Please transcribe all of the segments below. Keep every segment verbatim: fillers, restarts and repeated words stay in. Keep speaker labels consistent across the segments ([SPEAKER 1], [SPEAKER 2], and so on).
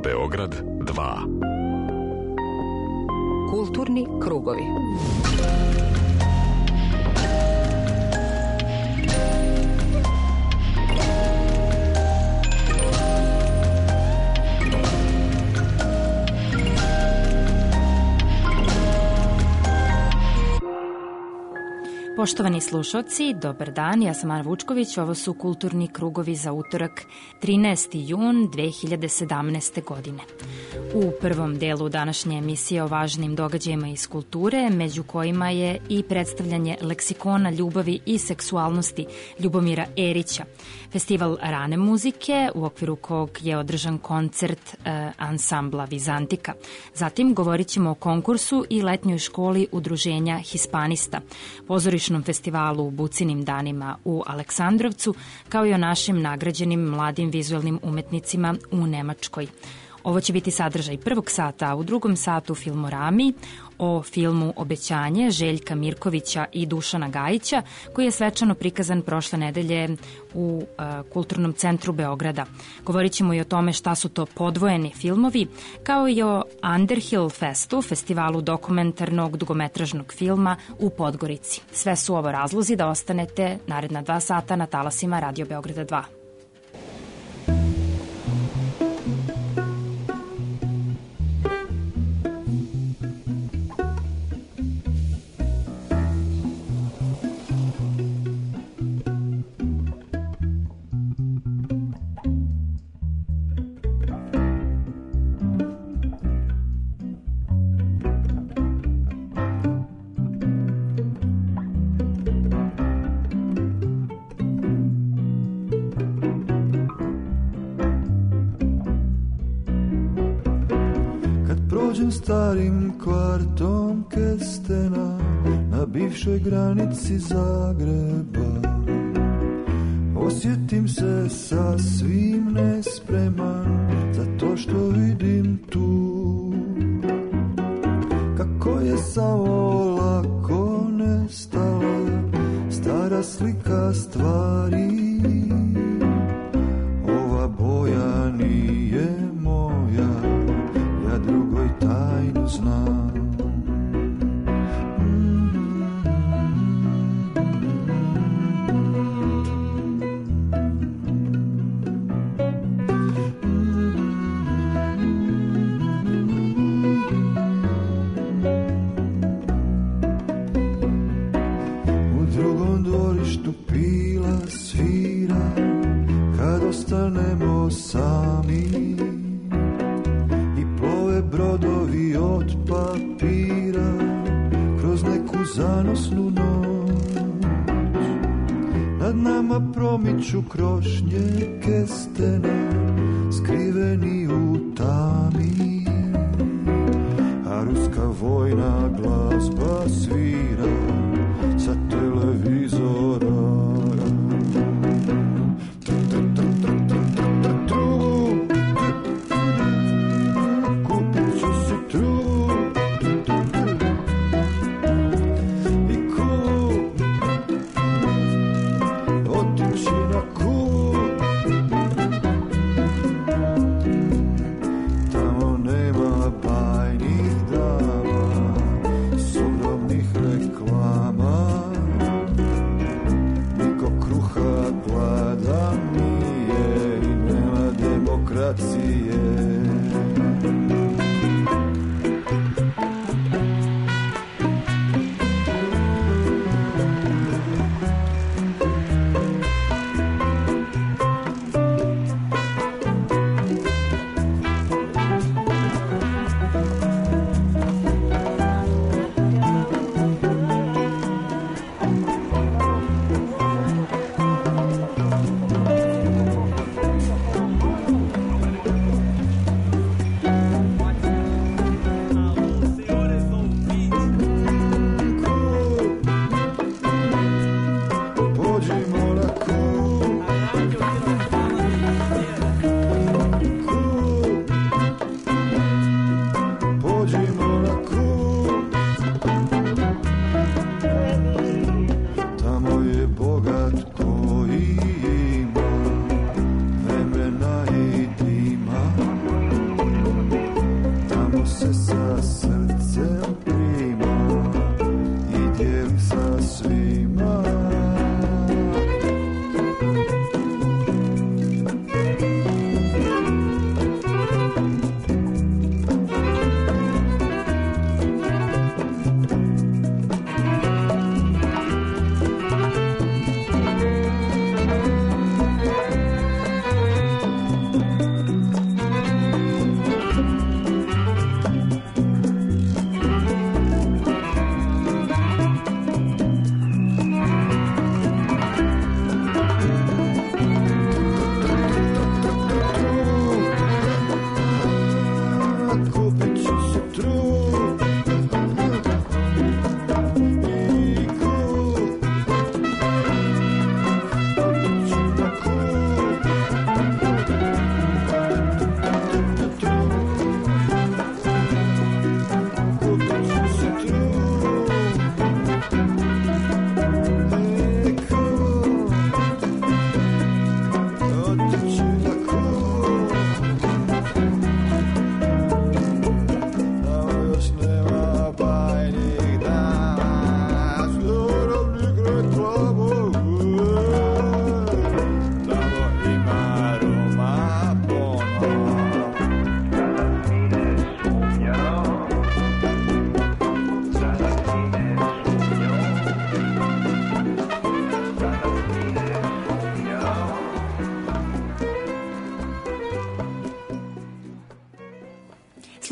[SPEAKER 1] Beograd dva.
[SPEAKER 2] Kulturni krugovi.
[SPEAKER 3] Poštovani slušalci, dobar dan, ja sam Ana Vučković, ovo su kulturni krugovi za utorak trinaesti jun dve hiljade sedamnaeste. godine. U prvom delu današnje emisije o važnim događajima iz kulture, među kojima je i predstavljanje leksikona ljubavi i seksualnosti Ljubomira Erića, festival rane muzike u okviru kog je održan koncert e, ansambla Vizantika. Zatim govorit ćemo o konkursu i letnjoj školi udruženja Hispanista, pozorišnom festivalu u Bucinim danima u Aleksandrovcu, kao i o našim nagrađenim mladim vizuelnim umetnicima u Nemačkoj. Ovo će biti sadržaj prvog sata, a u drugom satu Filmorami o filmu Obećanje Željka Mirkovića i Dušana Gajića, koji je svečano prikazan prošle nedelje u uh, Kulturnom centru Beograda. Govorit ćemo i o tome šta su to podvojeni filmovi, kao i o Underhill Festu, festivalu dokumentarnog dugometražnog filma u Podgorici. Sve su ovo razlozi da ostanete naredna dva sata na talasima Radio Beograda dva.
[SPEAKER 4] Starim kvartom Kestena na bivšoj granici Zagreba osjetim se sasvim nespreman za to što vidim tu, kako je samo lako nestala stara slika stvari. Ova boja nije moja, ja drugoj tajnu znam. U drugom dvorištu pila svira kad ostanemo sami. Brodovi od papira kroz neku zanosnu noć, nad nama promiču krošnje Kestena skriveni u tami, a ruska vojna glazba svira sa televizora.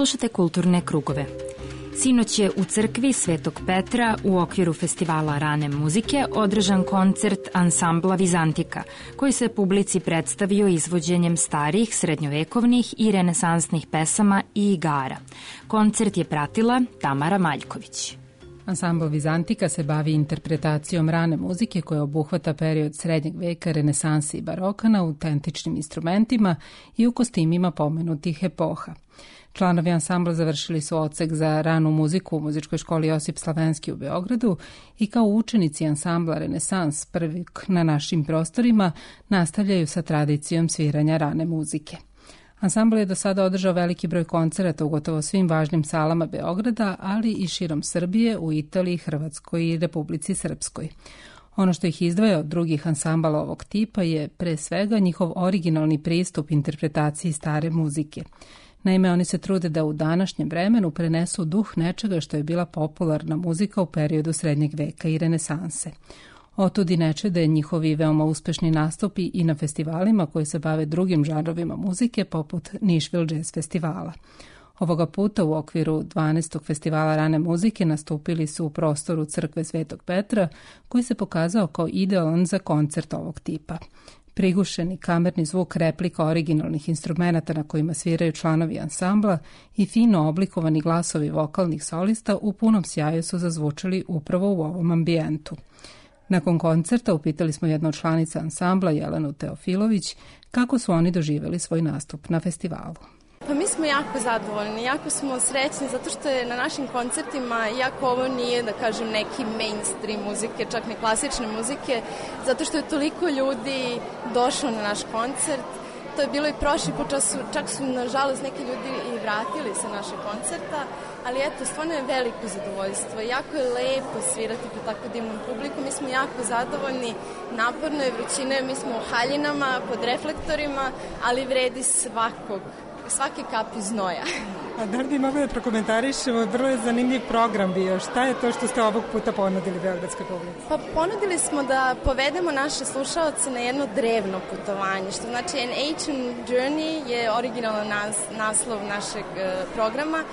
[SPEAKER 3] Slušate Kulturne krugove. Sinoć je u crkvi Svetog Petra u okviru festivala rane muzike održan koncert ansambla Vizantika, koji se publici predstavio izvođenjem starih, srednjovekovnih i renesansnih pesama i igara. Koncert je pratila Tamara Maljković.
[SPEAKER 1] Ansambl Vizantika se bavi interpretacijom rane muzike koja obuhvata period srednjeg veka, renesanse i baroka na autentičnim instrumentima i u kostimima pomenutih epoha. Članovi ansambla završili su odsek za ranu muziku u muzičkoj školi Josip Slavenski u Beogradu i kao učenici ansambla Renesans, prvi na našim prostorima, nastavljaju sa tradicijom sviranja rane muzike. Ansambl je do sada održao veliki broj koncerata u gotovo svim važnim salama Beograda, ali i širom Srbije, u Italiji, Hrvatskoj i Republici Srpskoj. Ono što ih izdvaja od drugih ansambala ovog tipa je pre svega njihov originalni pristup interpretaciji stare muzike. Naime, oni se trude da u današnjem vremenu prenesu duh nečega što je bila popularna muzika u periodu srednjeg veka i renesanse. Otud i ne čude njihovi veoma uspešni nastupi i na festivalima koji se bave drugim žanrovima muzike, poput Nashville Jazz festivala. Ovoga puta u okviru dvanaestog festivala rane muzike nastupili su u prostoru crkve Svetog Petra, koji se pokazao kao idealan za koncert ovog tipa. Prigušeni kamerni zvuk replika originalnih instrumenata na kojima sviraju članovi ansambla i fino oblikovani glasovi vokalnih solista u punom sjaju su zazvučali upravo u ovom ambijentu. Nakon koncerta upitali smo jednu od članica ansambla, Jelenu Teofilović, kako su oni doživjeli svoj nastup na festivalu.
[SPEAKER 2] Pa mi smo jako zadovoljni, jako smo srećni zato što je na našim koncertima, iako ovo nije, da kažem, neki mainstream muzike, čak ne klasične muzike, zato što je toliko ljudi došlo na naš koncert. To je bilo i prošli put, čak su, čak su nažalost neki ljudi i vratili sa našeg koncerta, ali eto, stvarno je veliko zadovoljstvo. Jako je lepo svirati pred tako divnom publikom, mi smo jako zadovoljni, naporno je, vrućina je, mi smo u haljinama, pod reflektorima, ali vredi svakog. Svake kapi znoja.
[SPEAKER 5] A da li bi mogli da prokomentarišemo, vrlo je zanimljiv program bio. Šta je to što ste ovog puta ponudili beogradskoj publici?
[SPEAKER 2] Pa ponudili smo da povedemo naše slušaoce na jedno drevno putovanje, što znači An Ancient Journey je originalan nas, naslov našeg uh, programa,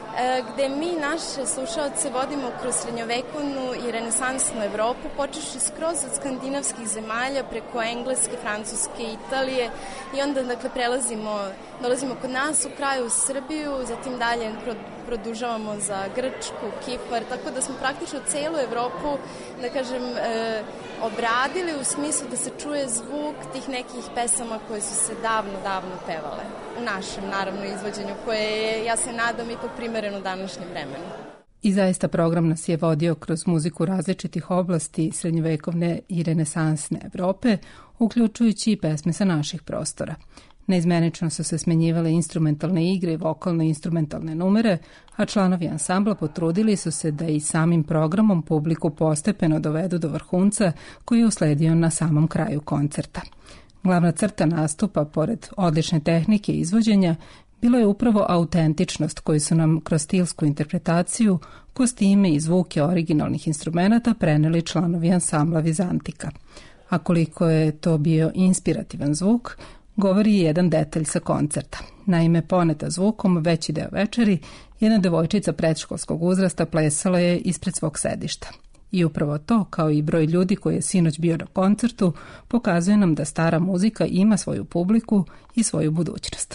[SPEAKER 2] gde mi naše slušaoce vodimo kroz srednjovekovnu i renesansnu Evropu, počeši skroz od skandinavskih zemalja preko Engleske, Francuske, Italije i onda dakle prelazimo, dolazimo kod nas u kraju u Srbiju, zatim dalje produžavamo za Grčku, Kipar, tako da smo praktično celu Evropu, da kažem, e, obradili u smislu da se čuje zvuk tih nekih pesama koje su se davno, davno pevale. U našem, naravno, izvođenju koje je, ja se nadam, ipak primereno današnjem vremenu.
[SPEAKER 1] I zaista program nas je vodio kroz muziku različitih oblasti srednjovekovne i renesansne Evrope, uključujući i pesme sa naših prostora. Neizmenično su se smenjivale instrumentalne igre i vokalne instrumentalne numere, a članovi ansambla potrudili su se da i samim programom publiku postepeno dovedu do vrhunca koji je usledio na samom kraju koncerta. Glavna crta nastupa, pored odlične tehnike i izvođenja, bilo je upravo autentičnost koju su nam kroz stilsku interpretaciju, kostime i zvuke originalnih instrumenata preneli članovi ansambla Vizantika. A koliko je to bio inspirativan zvuk, govori jedan detalj sa koncerta. Naime, poneta zvukom veći deo večeri, jedna devojčica predškolskog uzrasta plesala je ispred svog sedišta. I upravo to, kao i broj ljudi koji je sinoć bio na koncertu, pokazuje nam da stara muzika ima svoju publiku i svoju budućnost.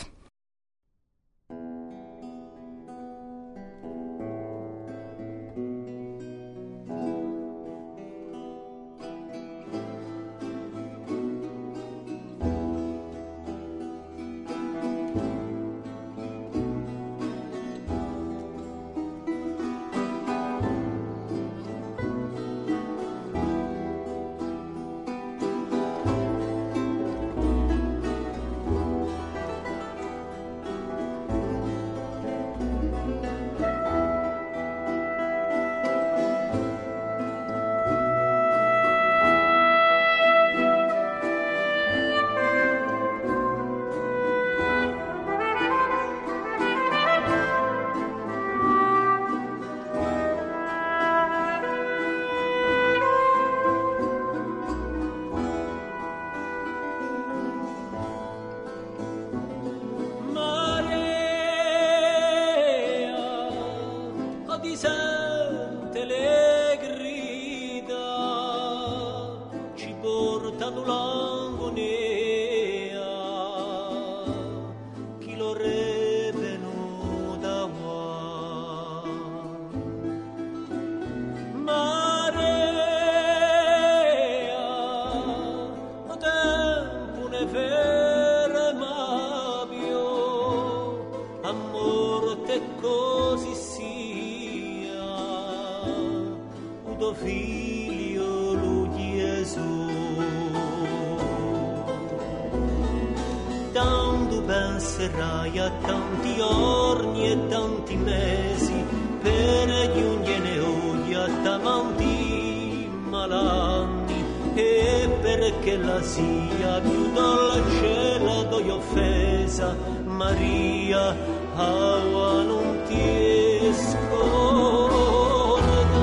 [SPEAKER 6] tuo figlio lui Gesù. Tanto penserai a tanti giorni e tanti mesi per giungere oggi a tanti malanni, e perché la sia più dolce d'ogni offesa, Maria, aua non ti scorda.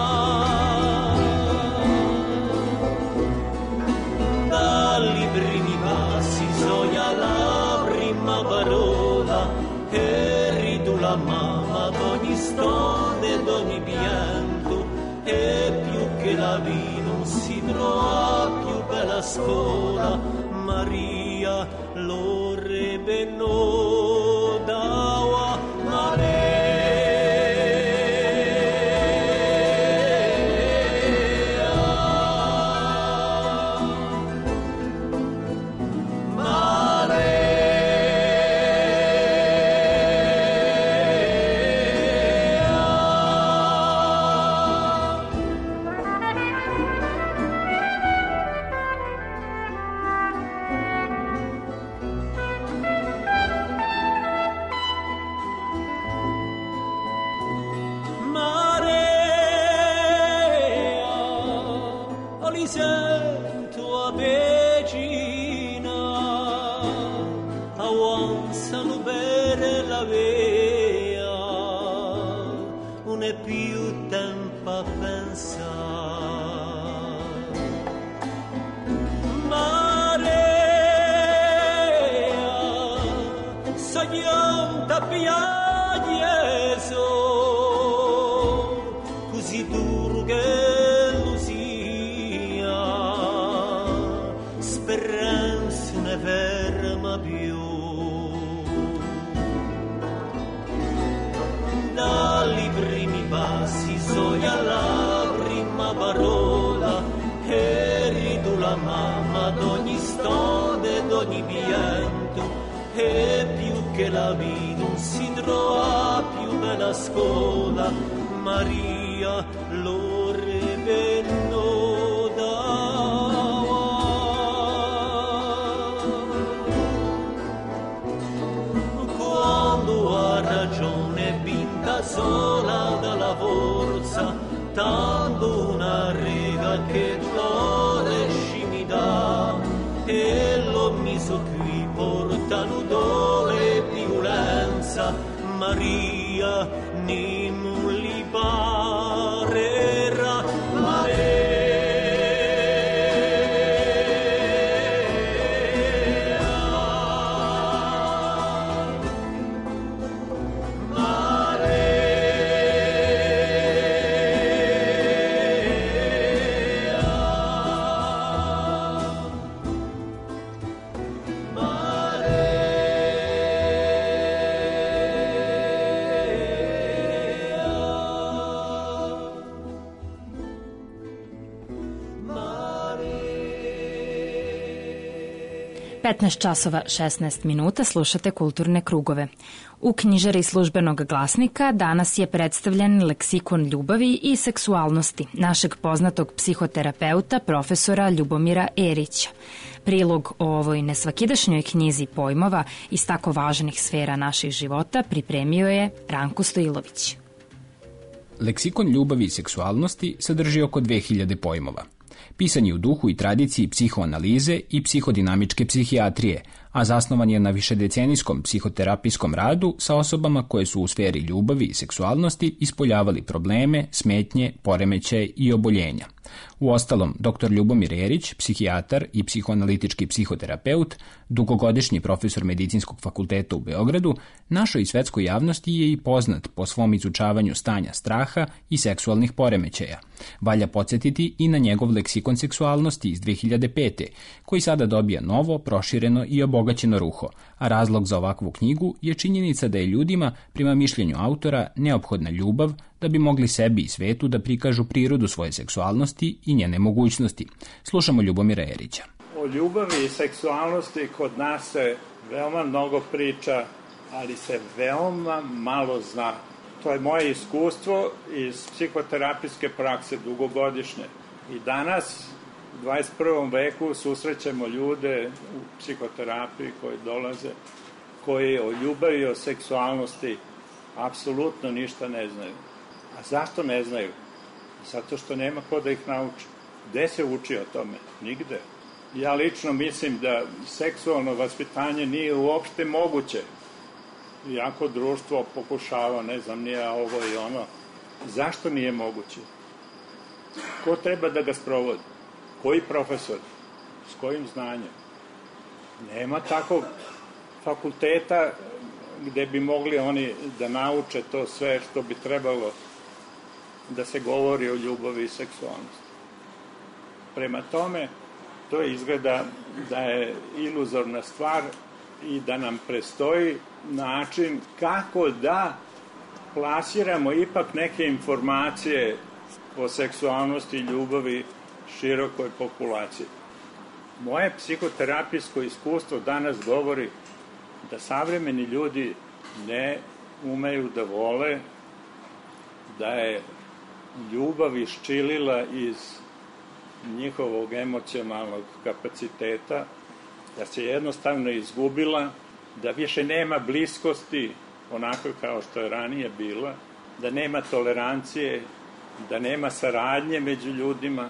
[SPEAKER 6] Dagli primi passi soglia la prima parola, eri tu la mamma d'ogni stone, d'ogni pianto, e più che la vita non si trova più bella scuola, Maria lo rebenò d'aua Maria.
[SPEAKER 7] e più che la vita non si trova più bella scuola, Maria lo rebenno d'ava. Quando ha ragione vinta sola dalla forza, tanto una riga che flore mi dà, e l'ho meso qui portano dole e violenza, Maria non li parerà Maria.
[SPEAKER 3] petnaest časova šesnaest minuta, slušate Kulturne krugove. U knjižari Službenog glasnika danas je predstavljen leksikon ljubavi i seksualnosti našeg poznatog psihoterapeuta profesora Ljubomira Erića. Prilog o ovoj nesvakidašnjoj knjizi pojmova iz tako važnih sfera naših života pripremio je Ranko Stojilović.
[SPEAKER 8] Leksikon ljubavi i seksualnosti sadrži oko dve hiljade pojmova. Pisan je u duhu i tradiciji psihoanalize i psihodinamičke psihijatrije, a zasnovan je na višedecenijskom psihoterapijskom radu sa osobama koje su u sferi ljubavi i seksualnosti ispoljavali probleme, smetnje, poremećaje i oboljenja. Uostalom, doktor Ljubomir Erić, psihijatar i psihoanalitički psihoterapeut, dugogodišnji profesor Medicinskog fakulteta u Beogradu, našoj svetskoj javnosti je i poznat po svom izučavanju stanja straha i seksualnih poremećaja. Valja podsjetiti i na njegov leksikon seksualnosti iz dve hiljade pete. koji sada dobija novo, prošireno i obogaćeno ruho, a razlog za ovakvu knjigu je činjenica da je ljudima, prema mišljenju autora, neophodna ljubav da bi mogli sebi i svetu da prikažu prirodu svoje seksualnosti i njene mogućnosti. Slušamo Ljubomira Erića.
[SPEAKER 9] O ljubavi i seksualnosti kod nas se veoma mnogo priča, ali se veoma malo zna. To je moje iskustvo iz psihoterapijske prakse dugogodišnje. I danas, u dvadeset prvom veku, susrećemo ljude u psihoterapiji koji dolaze, koji o ljubavi i o seksualnosti apsolutno ništa ne znaju. A zašto ne znaju? Zato što nema ko da ih nauči. Gde se uči o tome? Nigde. Ja lično mislim da seksualno vaspitanje nije uopšte moguće. Iako društvo pokušava, ne znam, nije ovo i ono. Zašto nije moguće? Ko treba da ga sprovodi? Koji profesor? S kojim znanjem? Nema takvog fakulteta gde bi mogli oni da nauče to sve što bi trebalo da se govori o ljubavi i seksualnosti. Prema tome, to izgleda da je iluzorna stvar i da nam prestoji način kako da plasiramo ipak neke informacije o seksualnosti i ljubavi širokoj populaciji. Moje psihoterapijsko iskustvo danas govori da savremeni ljudi ne umeju da vole, da je ljubav iščilila iz njihovog emocionalnog kapaciteta, da se jednostavno izgubila, da više nema bliskosti onako kao što je ranije bila, da nema tolerancije, da nema saradnje među ljudima,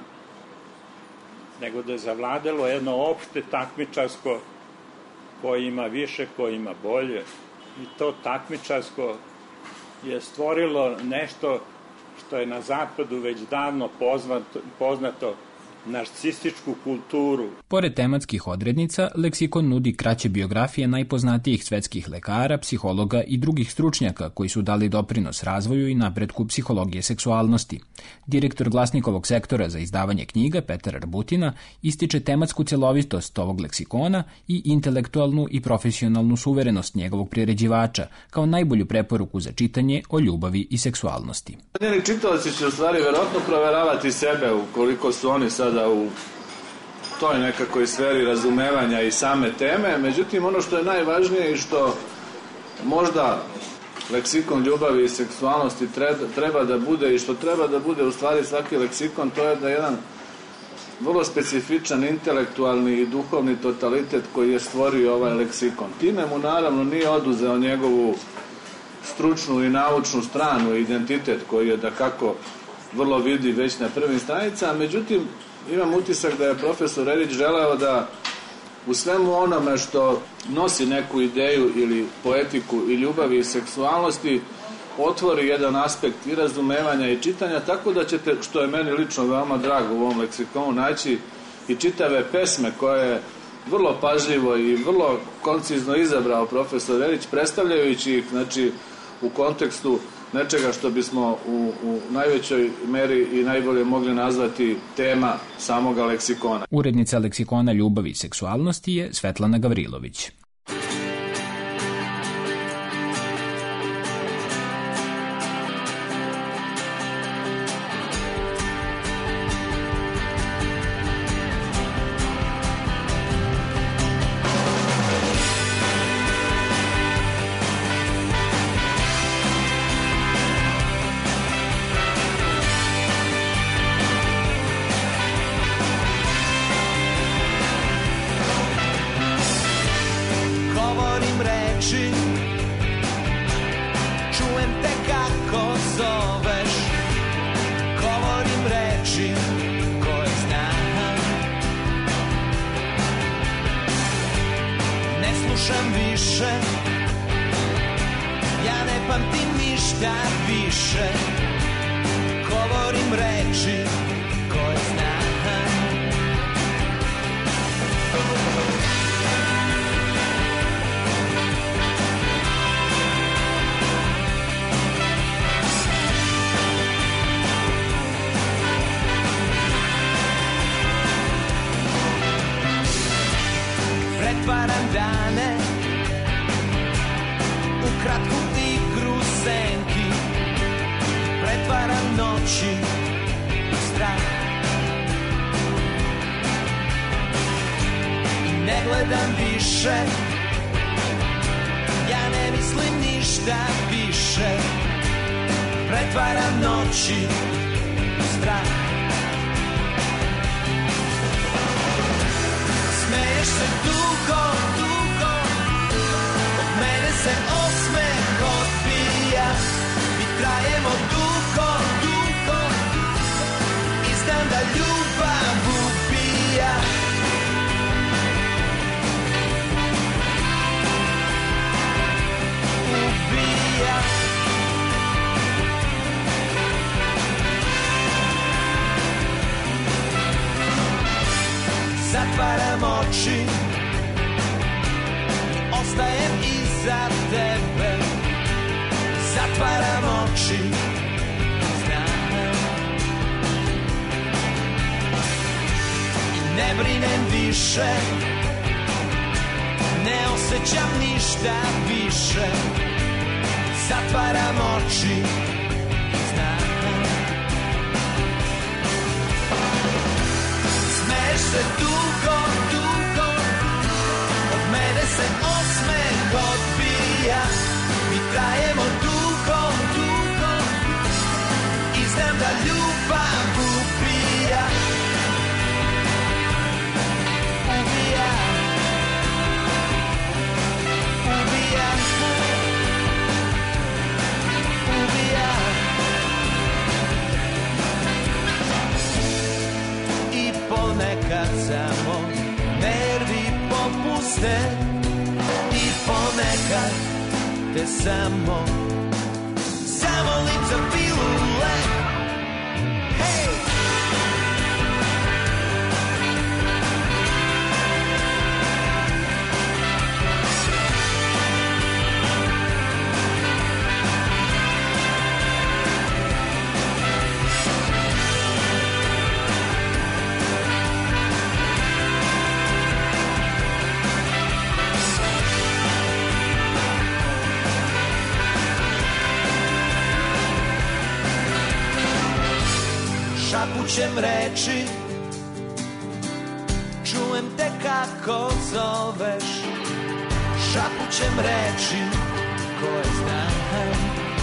[SPEAKER 9] nego da je zavladalo jedno opšte takmičarsko ko ima više, ko ima bolje. I to takmičarsko je stvorilo nešto što je na zapadu već davno poznato, poznato narcističku kulturu.
[SPEAKER 8] Pored tematskih odrednica, leksikon nudi kraće biografije najpoznatijih svetskih lekara, psihologa i drugih stručnjaka koji su dali doprinos razvoju i napretku psihologije seksualnosti. Direktor Glasnikovog sektora za izdavanje knjiga, Petar Arbutina, ističe tematsku celovitost ovog leksikona i intelektualnu i profesionalnu suverenost njegovog priređivača, kao najbolju preporuku za čitanje o ljubavi i seksualnosti.
[SPEAKER 10] Njeni čitalaci će u stvari verovatno proveravati sebe ukoliko su oni sada u toj nekakvoj sferi razumevanja i same teme. Međutim, ono što je najvažnije i što možda leksikon ljubavi i seksualnosti treba da bude i što treba da bude u stvari svaki leksikon, to je da jedan vrlo specifičan intelektualni i duhovni totalitet koji je stvorio ovaj leksikon. Time mu naravno nije oduzeo njegovu stručnu i naučnu stranu, identitet koji je da kako vrlo vidi već na prvim stranicama. Međutim, imam utisak da je profesor Erić želeo da u svemu onome što nosi neku ideju ili poetiku i ljubavi i seksualnosti otvori jedan aspekt i razumevanja i čitanja, tako da ćete, što je meni lično veoma drago u ovom leksikonu, naći i čitave pesme koje je vrlo pažljivo i vrlo koncizno izabrao profesor Erić, predstavljajući ih, znači, u kontekstu nečega što bismo u, u najvećoj meri i najbolje mogli nazvati tema samoga leksikona.
[SPEAKER 8] Urednica leksikona ljubavi i seksualnosti je Svetlana Gavrilović.
[SPEAKER 11] Pretvaram dane u kratku igru senki, pretvaram noći u strah i ne gledam više, ja ne mislim ništa više, pretvara noći u strah. Smeješ se dugo, dugo, od mene se osmeh odbija. Mi trajemo dugo, dugo, i znam da ljubav ubija. Ubija. Zatvaram oči, ostajem iza tebe. Zatvaram oči, znam. I ne brinem više, ne osjećam ništa više. Zatvaram oči, znam. Smeješ se dugo, dugo, od mene se osmeh odbija. Mi trajemo dugo, dugo, i znam da ljubav ubija. Ubija. Ubija. Ubija. I ponekad samo nervi popuste. I ponekad te samo zamolim za pilule. Hej! Šapućem reči, čujem te kako zoveš. Šapućem reči koje znam.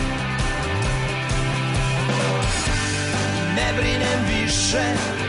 [SPEAKER 11] Ne brinem više,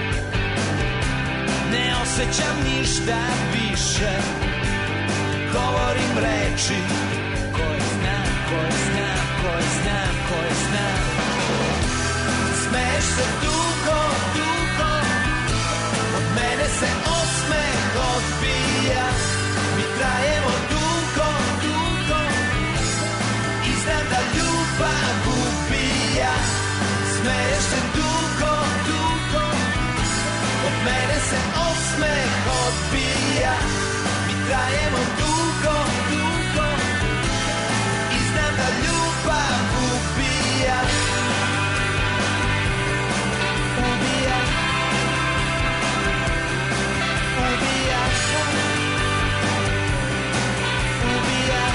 [SPEAKER 11] ne osjećam ništa više. Govorim reči koje znam, koje znam, koje znam, koje znam. Smeješ se dugo, dugo, od mene se osmeh odbija. Mi trajemo dugo, dugo, i znam da ljubav ubija. Smeješ se dugo, dugo, od mene se osmeh odbija. Mi trajemo dugo, dugo, i znam da ljubav ubija. Ubija. Ubija. Ubija.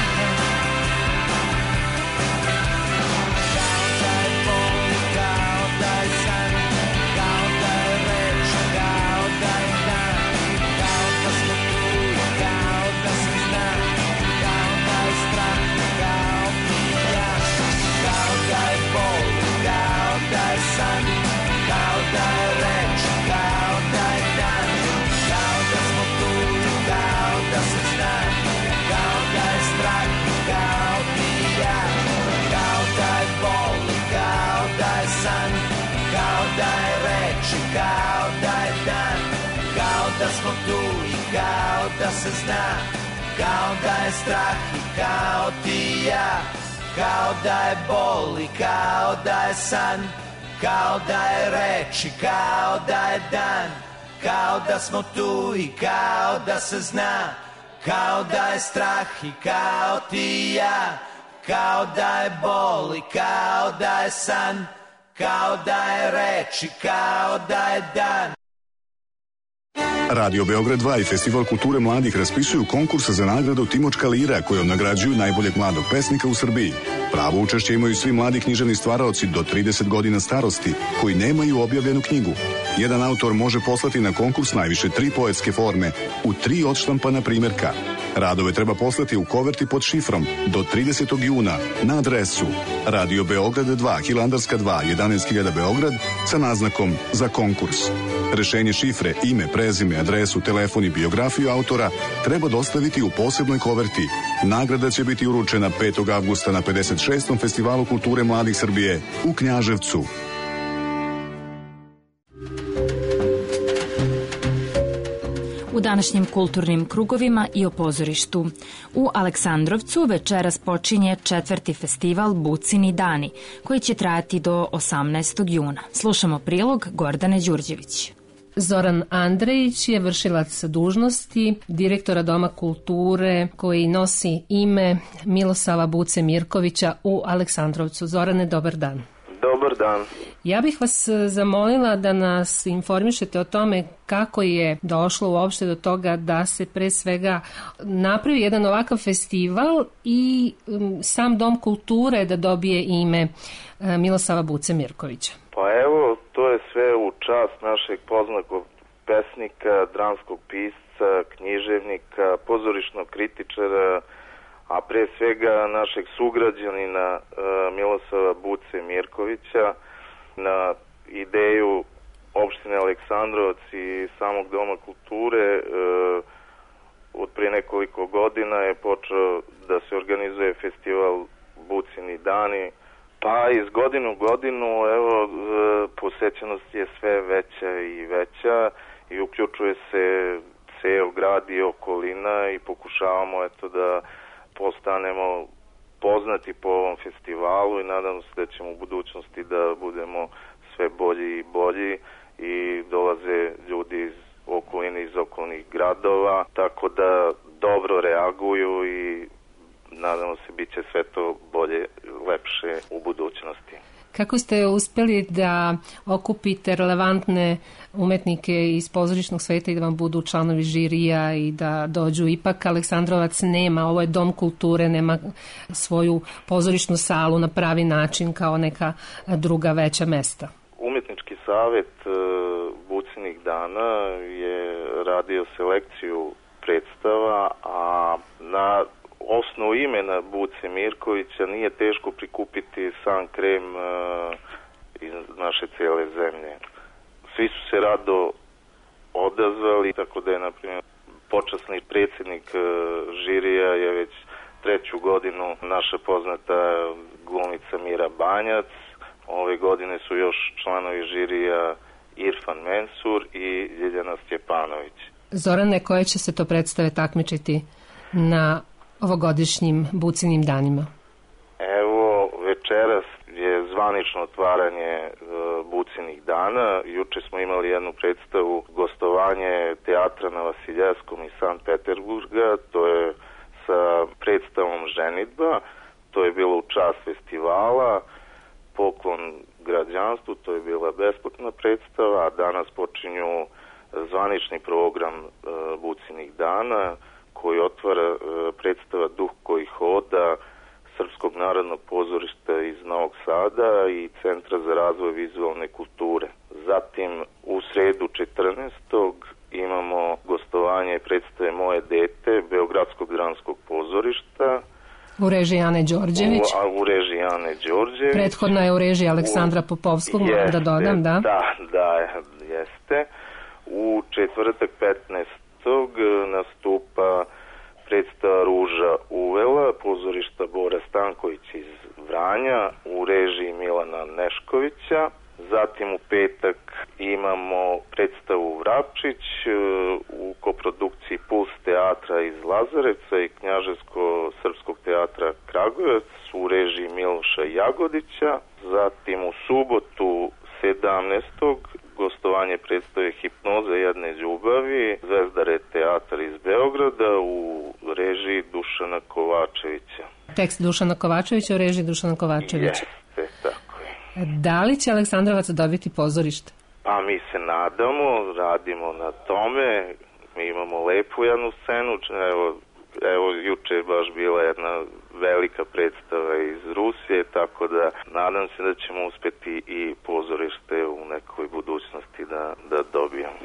[SPEAKER 11] Kao da je bol, kao da je san, kao da je reč, kao da je dan, kao da smo tu, kao da se zna, kao da je strah, kao ti i ja. Kao da je bol, kao da je san, kao da je reč, kao da je dan, kao da smo tu, kao da se zna, kao da je strah, kao ti i ja. Kao da je bol, kao da je san, kao da je reč, kao da je dan, kao da smo tu i kao da se zna, kao da je strah i kao ti i ja. Kao da je bol i kao da je san, kao da je reč i kao da je dan, kao da smo tu i kao da se zna, kao da je strah i kao ti i ja. Kao da je bol i kao da je san, kao da je reč i kao da je dan.
[SPEAKER 12] Radio Beograd dva i Festival kulture mladih raspisuju konkurs za nagradu Timočka lira kojom nagrađuju najboljeg mladog pesnika u Srbiji. Pravo učešće imaju svi mladi književni stvaraoci do trideset godina starosti koji nemaju objavljenu knjigu. jedan autor može poslati na konkurs najviše tri poetske forme u tri odštampana primjerka. Radove treba poslati u koverti pod šifrom do tridesetog juna na adresu Radio Beograd dva, Hilandarska dva, jedanaest hiljada Beograd sa naznakom za konkurs. Rešenje šifre, ime, prezime, adresu, telefon i biografiju autora treba dostaviti u posebnoj koverti. Nagrada će biti uručena petog avgusta na pedeset šestom Festivalu kulture mladih Srbije u Knjaževcu.
[SPEAKER 3] U današnjim kulturnim krugovima i o pozorištu. U Aleksandrovcu večeras počinje četvrti festival Bucini dani, koji će trajati do osamnaestog juna. Slušamo prilog Gordane Đurđević.
[SPEAKER 13] Zoran Andrejić je vršilac dužnosti direktora Doma kulture koji nosi ime Milosava Buce Mirkovića u Aleksandrovcu. Zorane, dobar dan.
[SPEAKER 14] Dobar dan.
[SPEAKER 13] Ja bih vas zamolila da nas informišete o tome kako je došlo uopšte do toga da se pre svega napravi jedan ovakav festival i sam Dom kulture da dobije ime Milosava Buce Mirkovića.
[SPEAKER 14] Pa evo, to je sve u čast našeg poznatog pesnika, dramskog pisca, književnika, pozorišnog kritičara, a pre svega našeg sugrađanina Milosava Buce Mirkovića. Na ideju opštine Aleksandrovac i samog Doma kulture od prije nekoliko godina je počeo da se organizuje festival Bucini dani. Pa iz godinu u godinu, evo, posećenost je sve veća i veća i uključuje se ceo grad i okolina i pokušavamo eto da postanemo poznati po ovom festivalu i nadam se da ćemo u budućnosti da budemo sve bolji i bolji i dolaze ljudi iz okoline, iz okolnih gradova, tako da dobro reaguju i nadamo se bit će sve to bolje, lepše u budućnosti.
[SPEAKER 13] Kako ste uspeli da okupite relevantne umetnike iz pozorišnog sveta i da vam budu članovi žirija i da dođu? Ipak Aleksandrovac nema, ovo je Dom kulture, nema svoju pozorišnu salu na pravi način kao neka druga veća mesta.
[SPEAKER 14] Umetnički savjet Bucinih dana je radio selekciju predstava, a na osnovu imena Buce Mirkovića nije teško prikupiti sam krem uh, iz naše cijele zemlje. Svi su se rado odazvali, tako da je, na primjer, počasni predsjednik uh, žirija je već treću godinu naša poznata glumica Mira Banjac. Ove godine su još članovi žirija Irfan Mensur i Ljiljana Stjepanović.
[SPEAKER 13] Zorane, koje će se to predstave takmičiti na ovogodišnjim Bucinim danima?
[SPEAKER 14] Evo, večeras je zvanično otvaranje e, Bucinih dana. Juče smo imali jednu predstavu, gostovanje teatra na Vasiljevskom iz Sankt Peterburga. To je sa predstavom Ženidba. To je bilo u čast festivala. Poklon građanstvu, to je bila besplatna predstava. A danas počinju zvanični program e, Bucinih dana, koji otvara e, predstava Duh koji hoda Srpskog narodnog pozorišta iz Novog Sada i Centra za razvoj vizualne kulture. Zatim u sredu četrnaestog imamo gostovanje predstave Moje dete Beogradskog dramskog pozorišta.
[SPEAKER 13] U režiji Ane Đorđević.
[SPEAKER 14] U, a u režiji Ane Đorđević.
[SPEAKER 13] Prethodna je u režiji Aleksandra Popovskog, moram da dodam, da?
[SPEAKER 14] Da, da, jeste. U četvrtak petnaestog nastupa predstava Ruža uvela, pozorišta Bora Stanković iz Vranja u režiji Milana Neškovića. Zatim u petak imamo predstavu Vrapčić u koprodukciji Puls teatra iz Lazarevca i Knjaževsko-srpskog teatra Kragujevac u režiji Miloša Jagodića. Zatim u subotu sedamnaestog gostovanje predstave Hipnoza jedne ljubavi, Zvezdare teatar iz Beograda u režiji Dušana Kovačevića.
[SPEAKER 13] Tekst Dušana Kovačevića u režiji Dušana Kovačevića.
[SPEAKER 14] Jeste, tako je.
[SPEAKER 13] Da li će Aleksandrovac dobiti pozorište?
[SPEAKER 14] Pa mi se nadamo, radimo na tome, mi imamo lepu jednu scenu, evo Evo, juče je baš bila jedna velika predstava iz Rusije, tako da nadam se da ćemo uspeti i pozorište u nekoj budućnosti da, da dobijemo.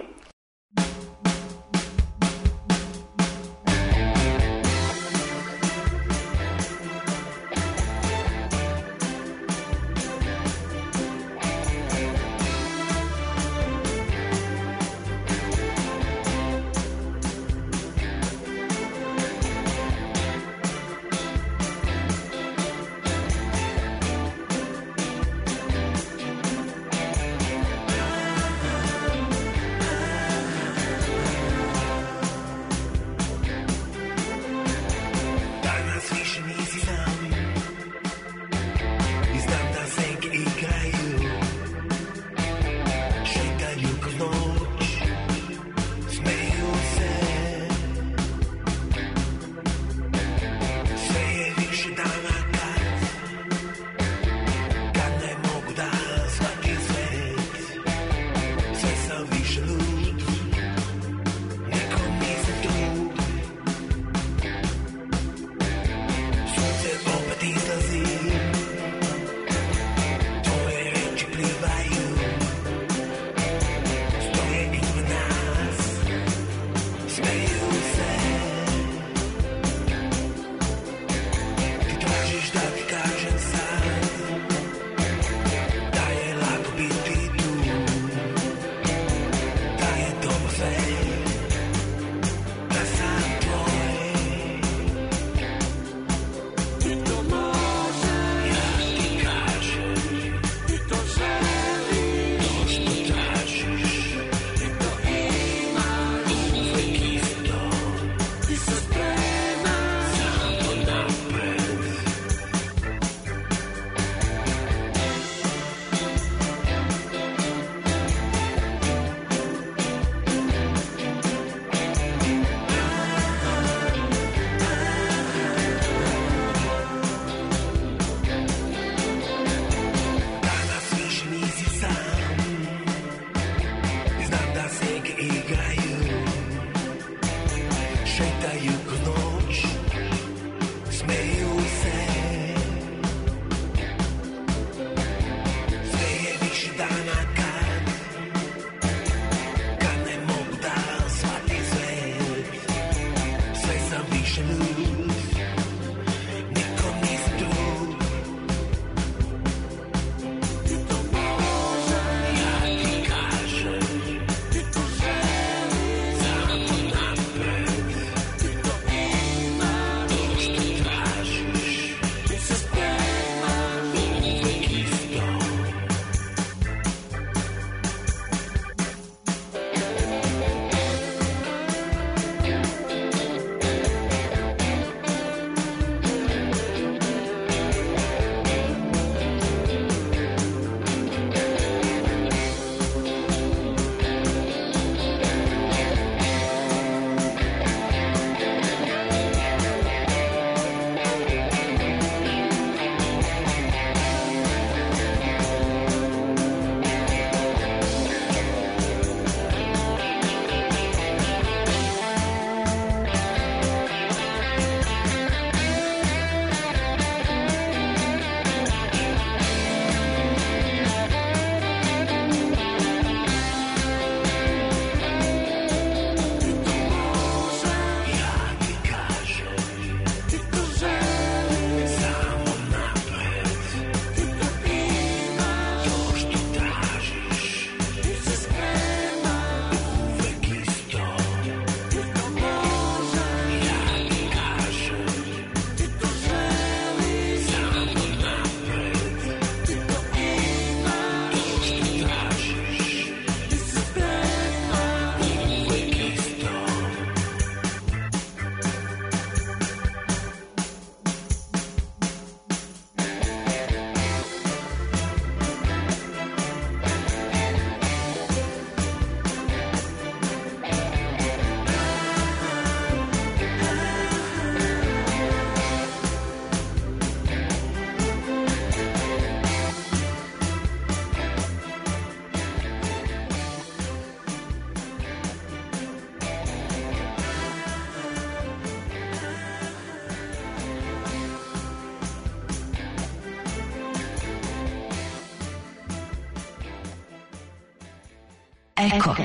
[SPEAKER 15] Eko.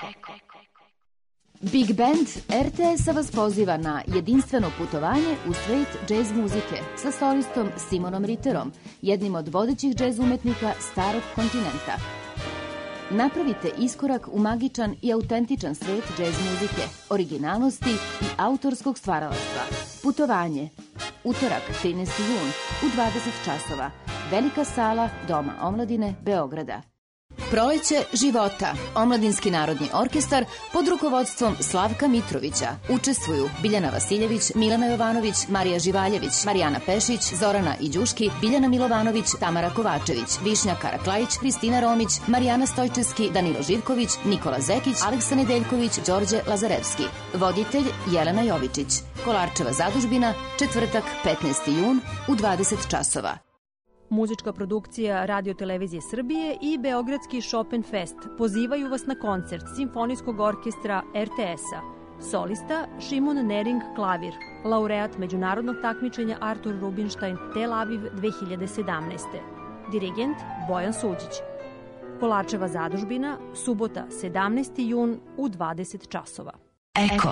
[SPEAKER 15] Big Band er te es-a vas poziva na jedinstveno putovanje u svet džez muzike sa solistom Simonom Ritterom, jednim od vodećih džez umetnika starog kontinenta. Napravite iskorak u magičan i autentičan svet džez muzike, originalnosti i autorskog stvaralaštva. Putovanje. Utorak, trinaesti jun, u dvadeset časova. Velika sala Doma omladine Beograda. Proleće života. Omladinski narodni orkestar pod rukovodstvom Slavka Mitrovića. Učestvuju Biljana Vasiljević, Milana Jovanović, Marija Živaljević, Marijana Pešić, Zorana Iđuški, Biljana Milovanović, Tamara Kovačević, Višnja Karaklajić, Kristina Romić, Marijana Stojčevski, Danilo Živković, Nikola Zekić, Aleksa Nedeljković, Đorđe Lazarevski. Voditelj Jelena Jovičić. Kolarčeva zadužbina, četvrtak, petnaesti jun, u dvadeset časova.
[SPEAKER 16] Muzička produkcija Radio-televizije Srbije i Beogradski Chopin Fest pozivaju vas na koncert Simfonijskog orkestra er te es-a. Solista Šimon Nering klavir, laureat međunarodnog takmičenja Artur Rubinstein Tel Aviv dve hiljade sedamnaeste. Dirigent Bojan Suđić. Kolarčeva zadužbina, subota sedamnaesti jun u dvadeset časova.
[SPEAKER 15] Eko.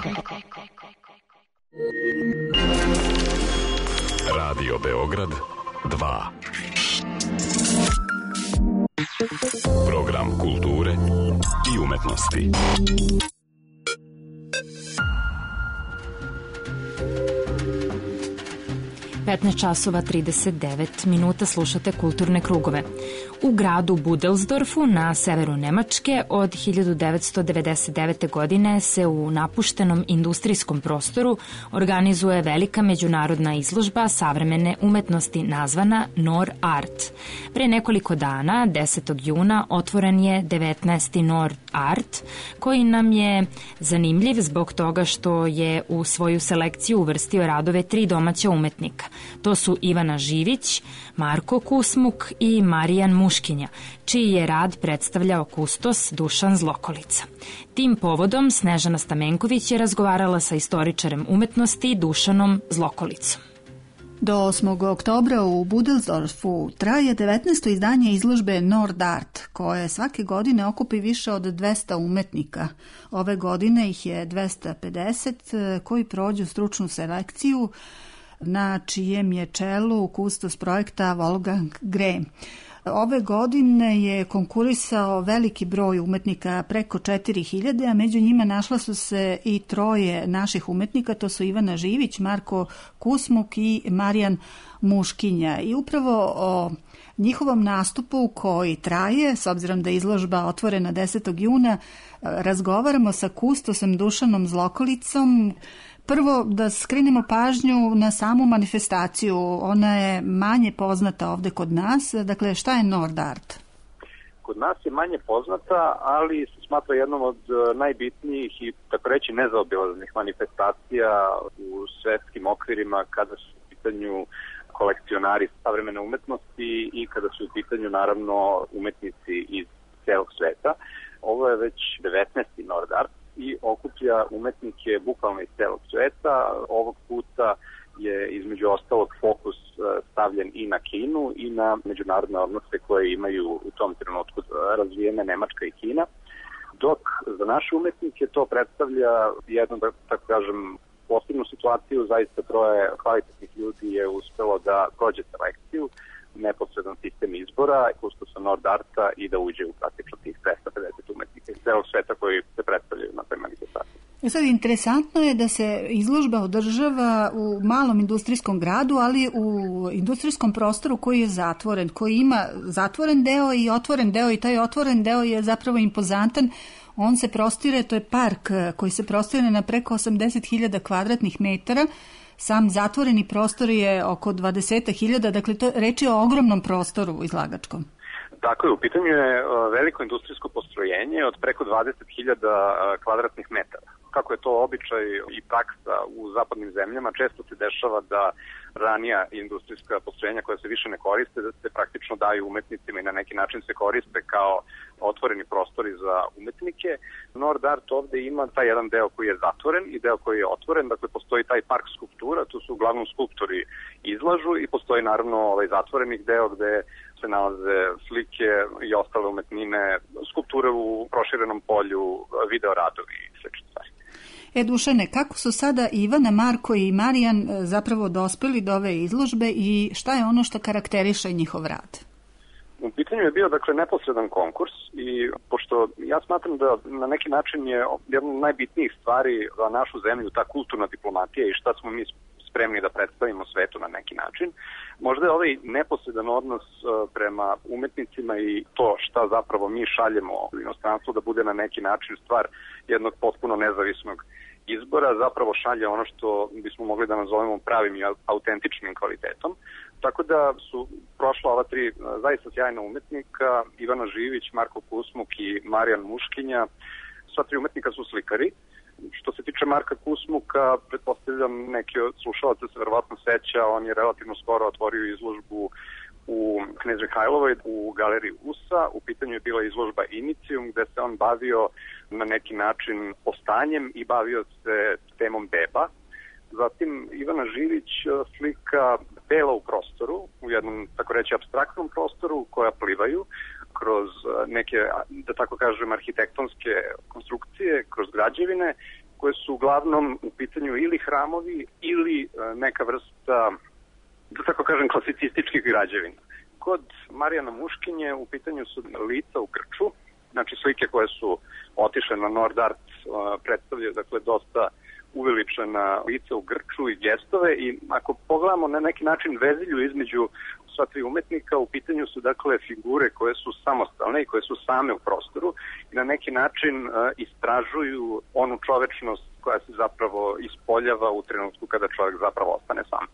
[SPEAKER 17] Radio Beograd dva. Program kulture i umetnosti.
[SPEAKER 3] petnaest časova trideset devet minuta, slušate Kulturne krugove. U gradu Budelsdorfu na severu Nemačke od hiljadu devetsto devedeset devete. godine se u napuštenom industrijskom prostoru organizuje velika međunarodna izložba savremene umetnosti nazvana Nor Art. Pre nekoliko dana, desetog juna, otvoren je devetnaesti Nor Art, koji nam je zanimljiv zbog toga što je u svoju selekciju uvrstio radove tri domaća umetnika. To su Ivana Živić, Marko Kusmuk i Marijan Muškinja, čiji je rad predstavljao kustos Dušan Zlokolica. Tim povodom Snežana Stamenković je razgovarala sa istoričarem umetnosti Dušanom Zlokolicom.
[SPEAKER 18] Do osmog oktobra u Budelsdorfu traje devetnaesto izdanje izložbe Nord Art, koje svake godine okupi više od dvesta umetnika. Ove godine ih je dvesta pedeset koji prođu stručnu selekciju, na čijem je čelu kustos projekta Wolfgang Greh. Ove godine je konkurisao veliki broj umetnika, preko četiri hiljade, a među njima našla su se i troje naših umetnika, to su Ivana Živić, Marko Kusmuk i Marijan Muškinja. I upravo o njihovom nastupu koji traje, s obzirom da je izložba otvorena desetog juna, razgovaramo sa kustosom Dušanom Zlokolicom. Prvo da skrenemo pažnju na samu manifestaciju, ona je manje poznata ovde kod nas, dakle šta je Nord Art?
[SPEAKER 19] Kod nas je manje poznata, ali se smatra jednom od najbitnijih i tako reći nezaobilaznih manifestacija u svetskim okvirima kada su u pitanju kolekcionari savremene umetnosti i kada su u pitanju naravno umetnici iz celog sveta. Ovo je već devetnaesti Nord Art i okuplja umetnike bukvalno iz celog sveta. Ovog puta je između ostalog fokus stavljen i na Kinu i na međunarodne odnose koje imaju u tom trenutku razvijene Nemačka i Kina. Dok za naše umetnike to predstavlja jednu, da tako kažem, posebnu situaciju. Zaista troje kvalitetnih ljudi je uspelo da prođe selekciju, neposredan sistem izbora, kustosa Nord Arta i da uđe u praktično tih dvesta pedeset umetnika iz celog sveta koji se predstavljaju na toj manifestaciji.
[SPEAKER 18] Sad, interesantno je da se izložba održava u malom industrijskom gradu, ali u industrijskom prostoru koji je zatvoren, koji ima zatvoren deo i otvoren deo, i taj otvoren deo je zapravo impozantan. On se prostire, to je park koji se prostire na preko osamdeset hiljada kvadratnih metara. Sam zatvoreni prostor je oko dvadeset hiljada, dakle to reč je o ogromnom prostoru izlagačkom.
[SPEAKER 19] Tako je, u pitanju je veliko industrijsko postrojenje od preko dvadeset hiljada kvadratnih metara. kako je to običaj i praksa u zapadnim zemljama, često se dešava da ranija industrijska postrojenja koja se više ne koriste, da se praktično daju umetnicima i na neki način se koriste kao otvoreni prostori za umetnike. Nord Art ovde ima taj jedan deo koji je zatvoren i deo koji je otvoren, dakle postoji taj park skulptura, tu su uglavnom skulptori izlažu i postoji naravno ovaj zatvoreni deo gde se nalaze slike i ostale umetnine, skulpture u proširenom polju, video radovi i slične stvari.
[SPEAKER 18] E, Dušane, kako su sada Ivana, Marko i Marijan zapravo dospeli do ove izložbe i šta je ono što karakteriše njihov rad?
[SPEAKER 19] U pitanju je bio, dakle, neposredan konkurs i pošto ja smatram da na neki način je jedna od najbitnijih stvari za našu zemlju ta kulturna diplomatija i šta smo mi spremni da predstavimo svetu na neki način, možda je ovaj neposredan odnos prema umetnicima i to šta zapravo mi šaljemo u inostranstvo da bude na neki način stvar jednog potpuno nezavisnog izbora, zapravo šalje ono što bismo mogli da nazovemo pravim i autentičnim kvalitetom. Tako da su prošla ova tri zaista sjajna umetnika, Ivana Živić, Marko Kusmuk i Marijan Muškinja. Sva tri umetnika su slikari. Što se tiče Marka Kusmuka, pretpostavljam neki od slušalaca se verovatno seća, on je relativno skoro otvorio izložbu u Knez Mihajlovoj u galeriji U S A. U pitanju je bila izložba Inicium, gde se on bavio na neki način postanjem i bavio se temom beba. Zatim Ivana Živić slika tela u prostoru, u jednom, tako reći, apstraktnom prostoru koja plivaju kroz neke, da tako kažem, arhitektonske konstrukcije, kroz građevine, koje su uglavnom u pitanju ili hramovi ili neka vrsta, da tako kažem, klasicističkih građevina. Kod Marijana Muškinje u pitanju su lica u grču, znači slike koje su otišle na Nord Art predstavljaju, dakle, dosta uveličena lica u grču i gestove i ako pogledamo na neki način vezilju između sva tri umetnika, u pitanju su dakle figure koje su samostalne i koje su same u prostoru i na neki način uh, istražuju onu čovečnost koja se zapravo ispoljava u trenutku kada čovjek zapravo ostane sam.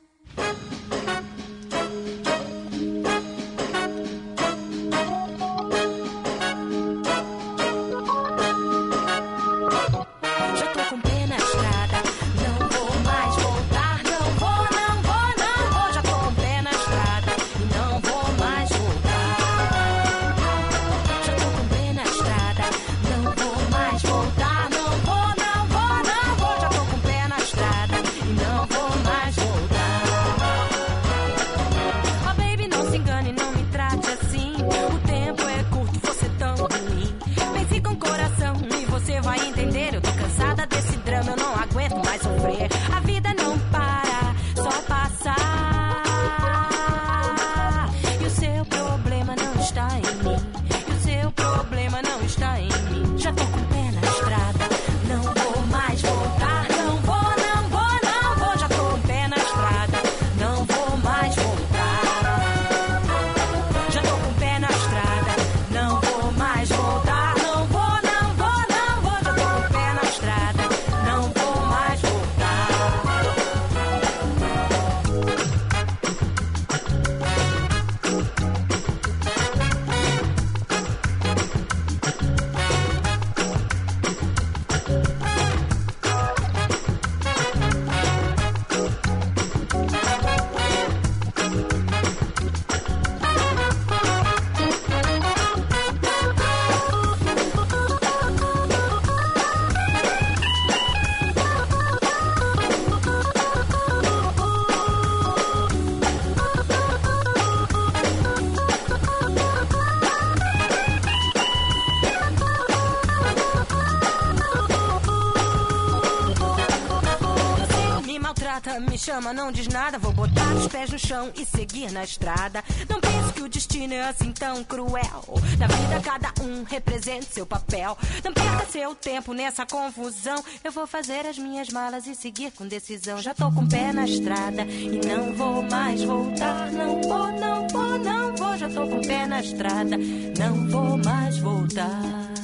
[SPEAKER 20] Me chama, não diz nada, vou botar os pés no chão e seguir na estrada. Não pense que o destino é assim tão cruel. Na vida cada um representa seu papel. Não perca seu tempo nessa confusão. Eu vou fazer as minhas malas e seguir com decisão. Já tô com o pé na estrada e não vou mais voltar. Não vou, não vou, não vou. Já tô com o pé na estrada, não vou mais voltar.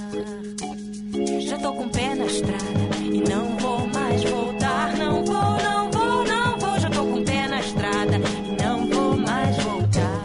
[SPEAKER 20] Já tô com o pé na estrada e não vou mais voltar. Não vou, não vou. Estrada, não vou mais voltar.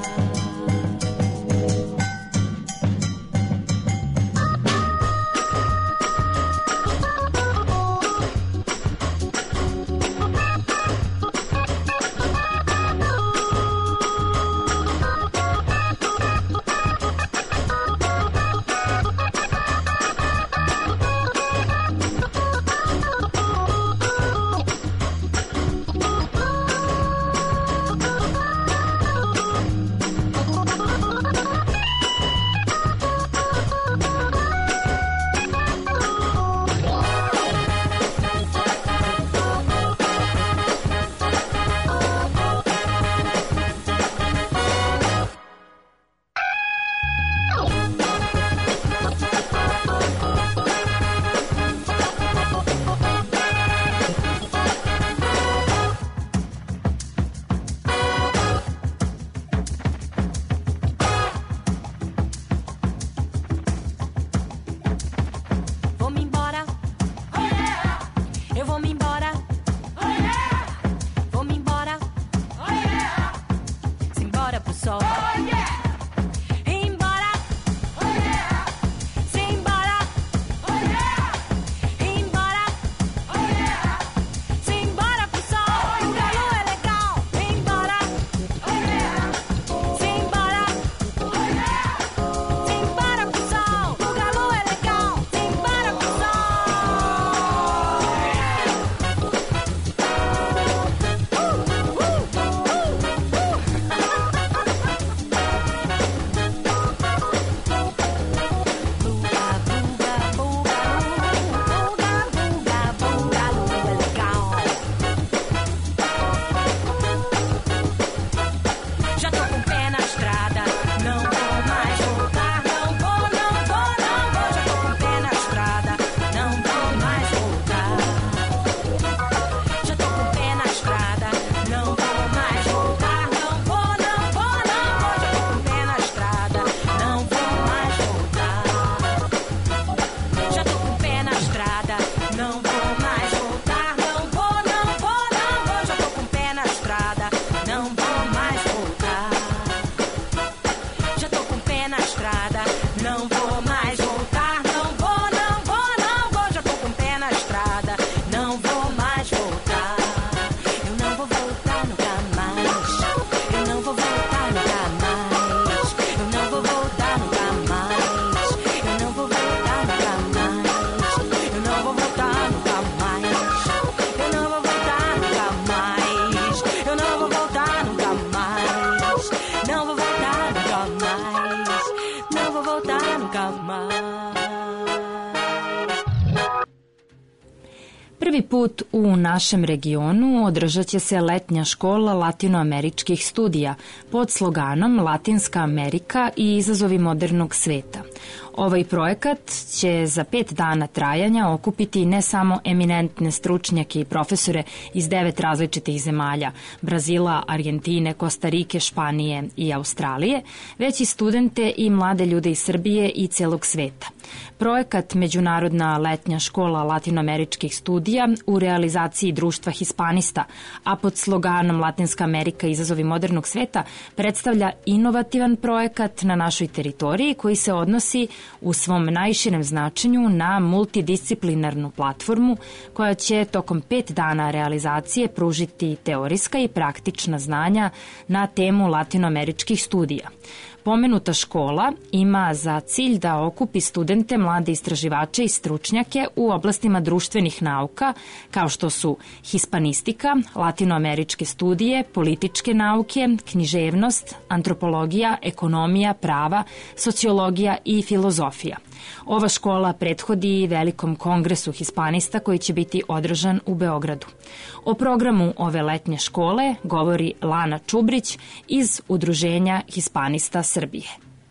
[SPEAKER 3] Prvi put u našem regionu održat će se letnja škola latinoameričkih studija pod sloganom Latinska Amerika i izazovi modernog sveta. Ovaj projekat će za pet dana trajanja okupiti ne samo eminentne stručnjake i profesore iz devet različitih zemalja, Brazila, Argentine, Kostarike, Španije i Australije, već i studente i mlade ljude iz Srbije i celog sveta. Projekat Međunarodna letnja škola latinoameričkih studija u realizaciji društva Hispanista, a pod sloganom Latinska Amerika i izazovi modernog sveta, predstavlja inovativan projekat na našoj teritoriji koji se odnosi u svom najširem značenju na multidisciplinarnu platformu koja će tokom pet dana realizacije pružiti teorijska i praktična znanja na temu latinoameričkih studija. Pomenuta škola ima za cilj da okupi studente, mlade istraživače i stručnjake u oblastima društvenih nauka, kao što su hispanistika, latinoameričke studije, političke nauke, književnost, antropologija, ekonomija, prava, sociologija i filozofija. Ova škola prethodi velikom kongresu hispanista koji će biti održan u Beogradu. O programu ove letnje škole govori Lana Čubrić iz Udruženja Hispanista Srbije.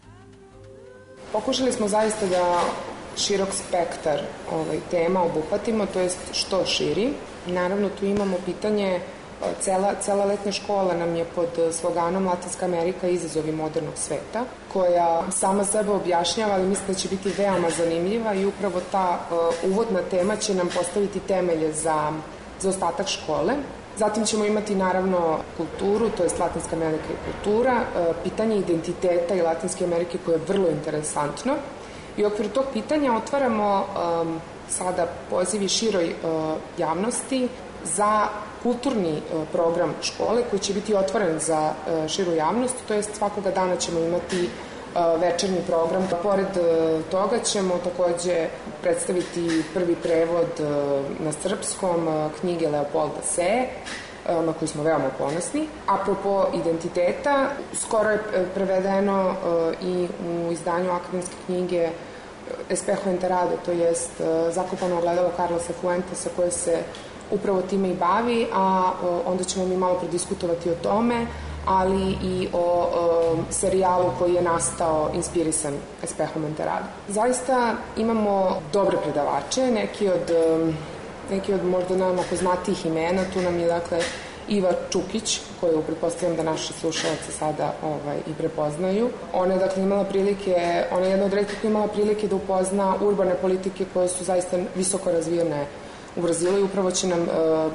[SPEAKER 21] Pokušali smo zaista da širok spektar ovaj, tema obuhvatimo, to jest što širi. Naravno, tu imamo pitanje, cela, cela letnja škola nam je pod sloganom Latinska Amerika i izazovi modernog sveta, koja sama sebe objašnjava, ali mislim da će biti veoma zanimljiva i upravo ta uh, uvodna tema će nam postaviti temelje za, za ostatak škole. Zatim ćemo imati naravno kulturu, to je Latinska Amerika i kultura, pitanje identiteta i Latinske Amerike koje je vrlo interesantno. I u okviru tog pitanja otvaramo um, sada pozivi široj uh, javnosti za kulturni uh, program škole koji će biti otvoren za uh, širu javnost, to jest svakoga dana ćemo imati večernji program. Pored toga ćemo takođe predstaviti prvi prevod na srpskom knjige Leopolda Seje, na koju smo veoma ponosni. Apropo identiteta, skoro je prevedeno i u izdanju akademske knjige Espejo Enterrado, to jest Zakopano ogledalo Carlosa Fuentesa, koje se upravo time i bavi, a onda ćemo mi malo prediskutovati o tome, ali i o, o serijalu koji je nastao inspirisan Espejom Enterrado. Zaista imamo dobre predavače, neki od, neki od možda nama poznatijih imena, tu nam je dakle Iva Čukić, koju pretpostavljam da naši slušalci sada ovaj, i prepoznaju. Ona je dakle imala prilike, ona je jedna od retkih koja imala prilike da upozna urbane politike koje su zaista visoko razvijene u Brazilu i upravo će nam uh,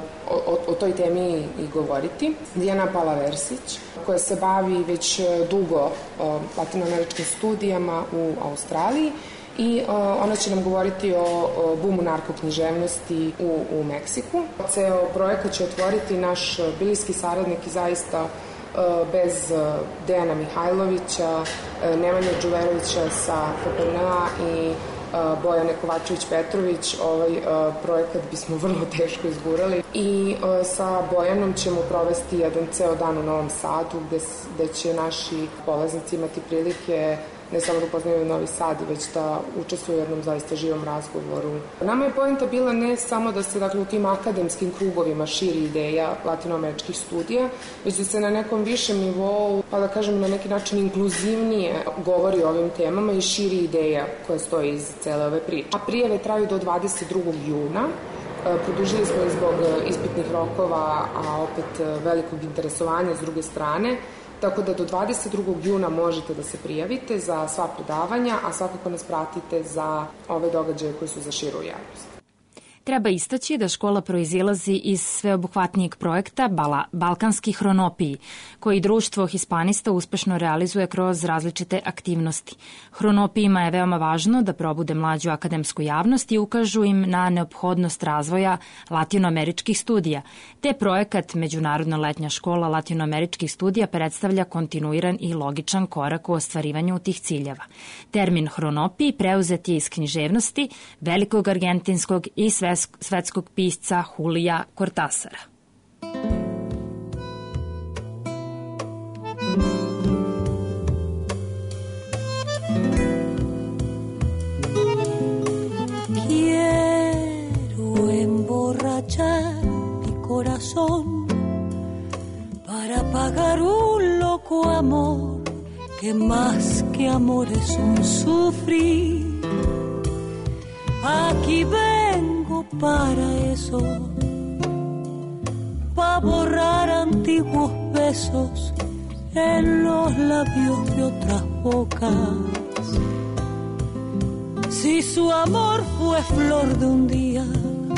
[SPEAKER 21] o, o toj temi i govoriti. Dijana Palaversić, koja se bavi već dugo uh, latinoameričkim studijama u Australiji i uh, ona će nam govoriti o, o bumu narkoknjiževnosti u, u Meksiku. Ceo projekat će otvoriti naš bliski saradnik i zaista uh, bez uh, Dejana Mihajlovića, uh, Nemanja Đuverovića sa F P N A i Bojane Kovačević-Petrović, ovaj uh, projekat bismo vrlo teško izgurali. I uh, sa Bojanom ćemo provesti jedan ceo dan u Novom Sadu, gde, gde će naši polaznici imati prilike ne samo da upoznaju Novi Sad, već da učestvuju u jednom zaista živom razgovoru. Nama je poenta bila ne samo da se dakle, u tim akademskim krugovima širi ideja latinoameričkih studija, već da se na nekom višem nivou, pa da kažem na neki način inkluzivnije govori o ovim temama i širi ideja koja stoji iz cele ove priče. A prijave traju do dvadeset drugog juna. Produžili smo ih zbog ispitnih rokova, a opet velikog interesovanja s druge strane. Tako da do dvadeset drugog juna možete da se prijavite za sva predavanja, a svakako nas pratite za ove događaje koji su za širu javnost.
[SPEAKER 3] Treba istaći da škola proizilazi iz sveobuhvatnijeg projekta Bala, Balkanski hronopiji, koji društvo Hispanista uspešno realizuje kroz različite aktivnosti. Hronopijima je veoma važno da probude mlađu akademsku javnost i ukažu im na neophodnost razvoja latinoameričkih studija, te projekat Međunarodna letnja škola latinoameričkih studija predstavlja kontinuiran i logičan korak u ostvarivanju tih ciljeva. Termin hronopiji preuzet je iz književnosti velikog argentinskog i sve svetskog pisca Julija Cortasara.
[SPEAKER 20] Quiero emborrachar
[SPEAKER 4] busco amor, que más que amor es un sufrir. Aquí vengo para eso, para borrar antiguos besos en los labios de otras bocas. Si su amor fue flor de un día,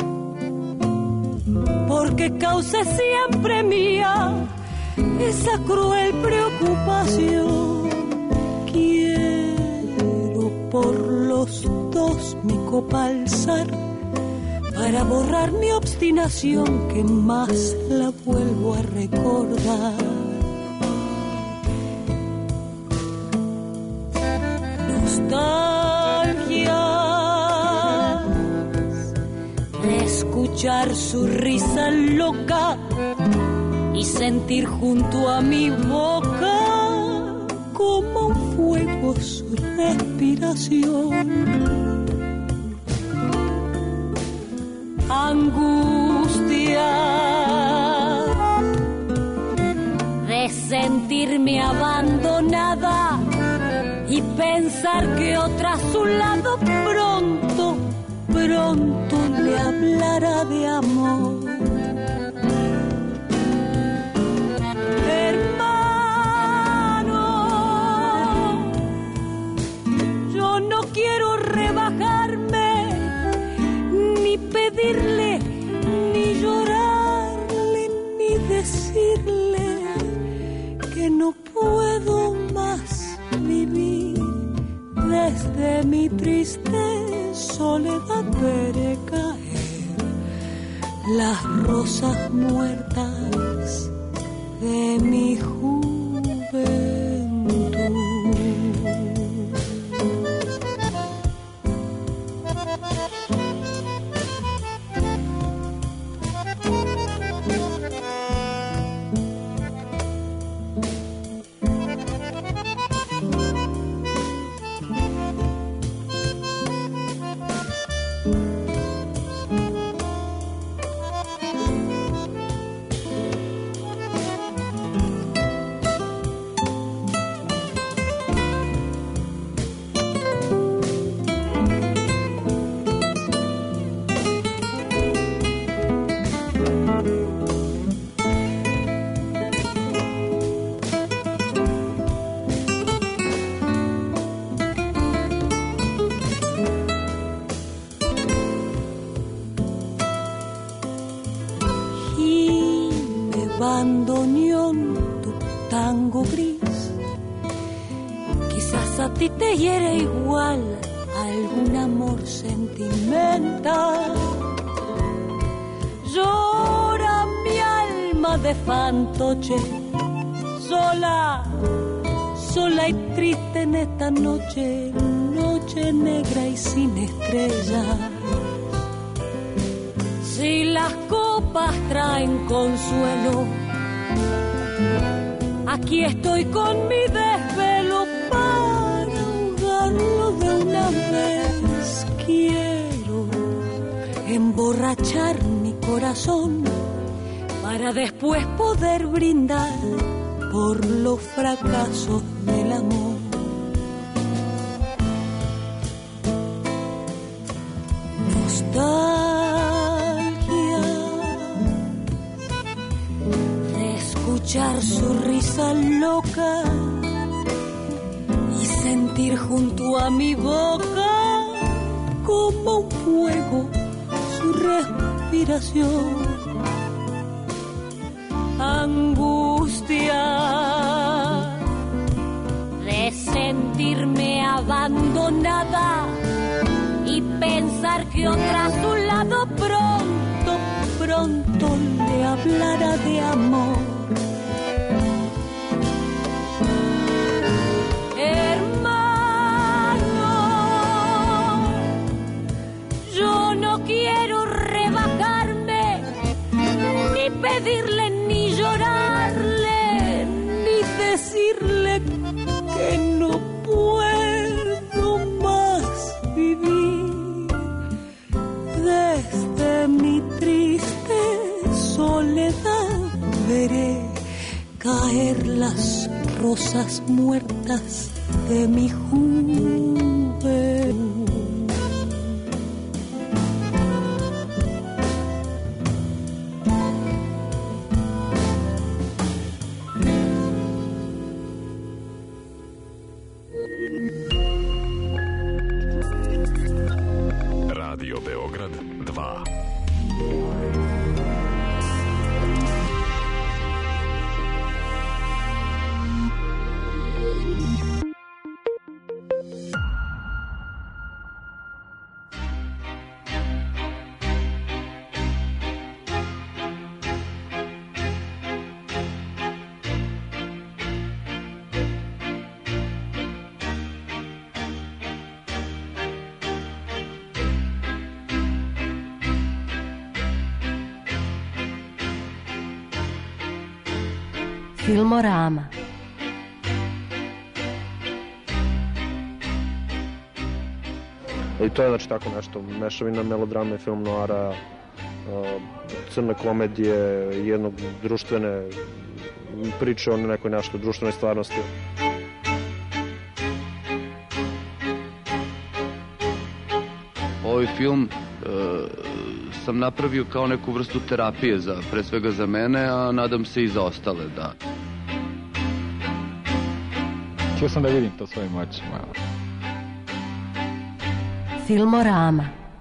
[SPEAKER 4] porque cause siempre mía esa cruel preocupación. Quiero por los dos mi copa alzar, para borrar mi obstinación que más la vuelvo a recordar. Nostalgia de escuchar su risa loca y sentir junto a mi boca como un fuego su respiración. Angustia de sentirme abandonada y pensar que otra a su lado pronto, pronto le hablará de amor. Hermano, yo no quiero rebajarme, ni pedirle, ni llorarle, ni decirle que no puedo más vivir. Desde mi triste soledad veré caer las rosas muertas de mi juventud. Bandoneón, tu tango gris, quizás a ti te hiere igual algún amor sentimental. Llora mi alma de fantoche, sola, sola y triste en esta noche, noche negra y sin estrellas. Si las copas traen consuelo, aquí estoy con mi desvelo para ahogarlo de una vez. Quiero emborrachar mi corazón para después poder brindar por los fracasos del amor. Nostalgia escuchar su risa loca y sentir junto a mi boca como un fuego su respiración. Angustia de sentirme abandonada y pensar que otra a su lado pronto, pronto le hablará de amor. Quiero rebajarme, ni pedirle, ni llorarle, ni decirle que no puedo más vivir. Desde mi triste soledad veré caer las rosas muertas de mi juventud.
[SPEAKER 17] Radio Beograd dva.
[SPEAKER 5] Filmorama.
[SPEAKER 22] I to je znači tako nešto, mešavina melodrame i film noara, crne komedije, jednog društvene priče o nekoj nešto društvenoj stvarnosti.
[SPEAKER 23] Ovaj film e, sam napravio kao neku vrstu terapije, za, pre svega za mene, a nadam se i za ostale, da.
[SPEAKER 24] Htio sam da vidim to svojim očima.
[SPEAKER 5] Filmorama.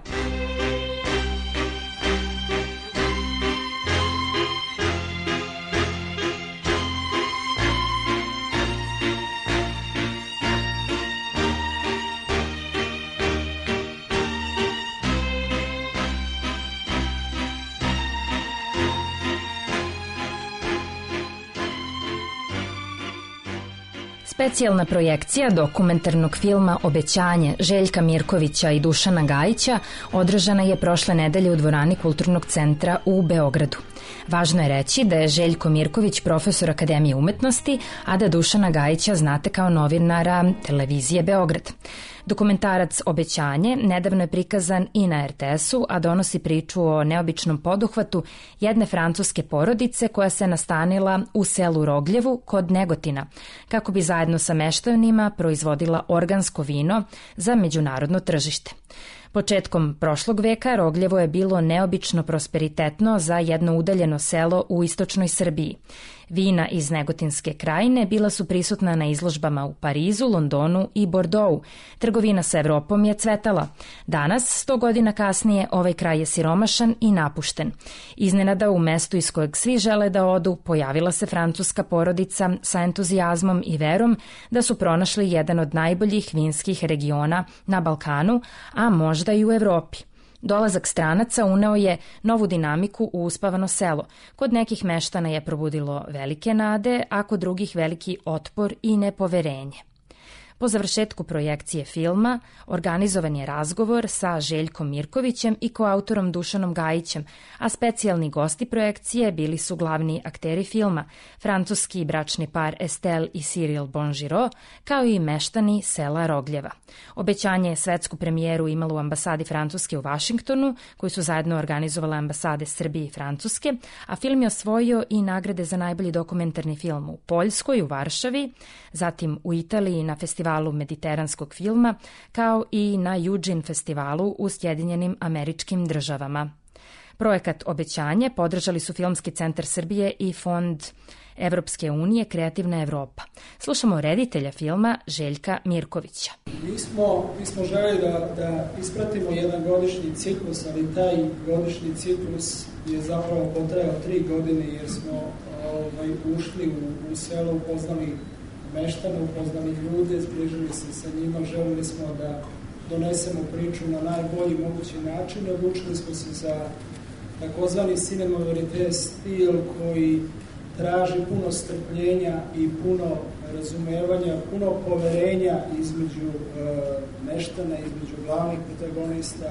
[SPEAKER 3] Specijalna projekcija dokumentarnog filma Obećanje Željka Mirkovića i Dušana Gajića održana je prošle nedelje u dvorani Kulturnog centra u Beogradu. Važno je reći da je Željko Mirković profesor Akademije umetnosti, a da Dušana Gajića znate kao novinara Televizije Beograd. Dokumentarac Obećanje nedavno je prikazan i na er te esu, a donosi priču o neobičnom poduhvatu jedne francuske porodice koja se nastanila u selu Rogljevu kod Negotina, kako bi zajedno sa meštanima proizvodila organsko vino za međunarodno tržište. Početkom prošlog veka Rogljevo je bilo neobično prosperitetno za jedno udaljeno selo u istočnoj Srbiji. Vina iz Negotinske krajine bila su prisutna na izložbama u Parizu, Londonu i Bordeauxu. Trgovina sa Evropom je cvetala. Danas, sto godina kasnije, ovaj kraj je siromašan i napušten. Iznenada u mestu iz kojeg svi žele da odu, pojavila se francuska porodica sa entuzijazmom i verom da su pronašli jedan od najboljih vinskih regiona na Balkanu, a možda i u Evropi. Dolazak stranaca uneo je novu dinamiku u uspavano selo. Kod nekih meštana je probudilo velike nade, a kod drugih veliki otpor i nepoverenje. Po završetku projekcije filma organizovan je razgovor sa Željkom Mirkovićem i koautorom Dušanom Gajićem, a specijalni gosti projekcije bili su glavni akteri filma, francuski bračni par Estelle i Cyril Bonžiro, kao i meštani sela Rogljeva. Obećanje je svetsku premijeru imalo u ambasadi Francuske u Vašingtonu, koji su zajedno organizovale ambasade Srbije i Francuske, a film je osvojio i nagrade za najbolji dokumentarni film u Poljskoj, u Varšavi, zatim u Italiji na festivalu mediteranskog filma, kao i na Eugene festivalu u Sjedinjenim Američkim Državama. Projekat Obećanje podržali su Filmski centar Srbije i Fond Evropske unije Kreativna Evropa. Slušamo reditelja filma Željka Mirkovića.
[SPEAKER 25] Mi smo, mi smo želeli da, da ispratimo jedan godišnji ciklus, ali taj godišnji ciklus je zapravo potrajao tri godine jer smo ovaj, ušli u, u selo, upoznali meštane, upoznali ljude, zbližili se sa njima, želili smo da donesemo priču na najbolji mogući način. Odlučili smo se za takozvani cinema verite stil koji traži puno strpljenja i puno razumevanja, puno poverenja između e, meštana, između glavnih protagonista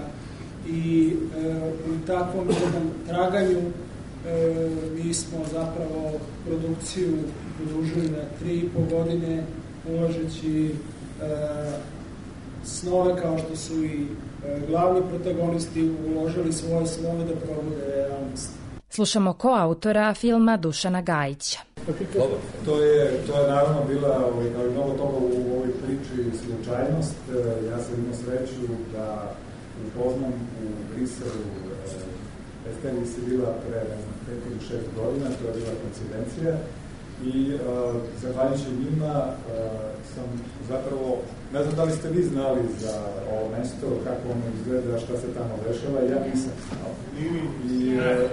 [SPEAKER 25] i e, u takvom jednom traganju e, mi smo zapravo produkciju produžili na tri i po godine ulažeći e, snove kao što su i e, glavni protagonisti uložili svoje snove da probude realnost.
[SPEAKER 3] Slušamo koautora filma Dušana Gajića.
[SPEAKER 1] To je, to je naravno bila, ovaj, kao i mnogo toga u ovoj priči, slučajnost. Ja sam imao sreću da upoznam u Briselu Esteri si bila pre pet ili šest godina, to je bila koincidencija i uh, zahvaljujući njima uh, sam zapravo, ne znam da li ste vi znali za ovo mesto, kako ono izgleda, šta se tamo dešava, ja nisam znao. I, uh,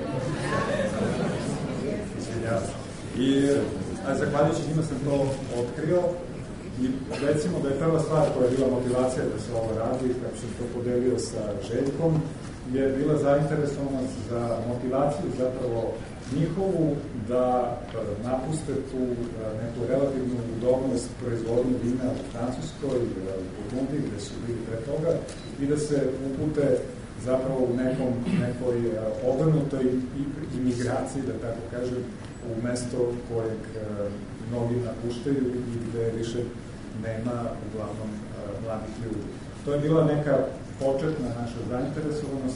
[SPEAKER 1] I a zahvaljujući njima sam to otkrio i recimo da je prva stvar koja je bila motivacija da se ovo radi, kako sam to podelio sa Željkom, je bila zainteresovanost za motivaciju zapravo njihovu da napuste tu neku relativnu udobnost proizvodnje vina u Francuskoj, u Burgundiji, gde su bili pre toga, i da se upute zapravo u nekom, nekoj obrnutoj imigraciji, da tako kažem, u mesto kojeg mnogi napuštaju i gde više nema uglavnom mladih ljudi. To je bila neka početna naša zainteresovanost,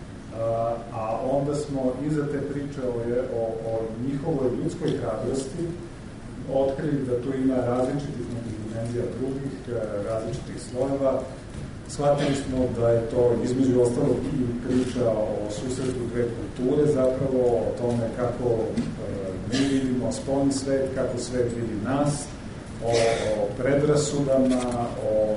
[SPEAKER 1] a onda smo iza te priče o, o, o njihovoj ljudskoj hrabrosti otkrili da tu ima različitih dimenzija drugih, različitih slojeva. Shvatili smo da je to između ostalog i priča o susretu dve kulture, zapravo o tome kako mi vidimo spoljni svet, kako svet vidi nas, o, o predrasudama, o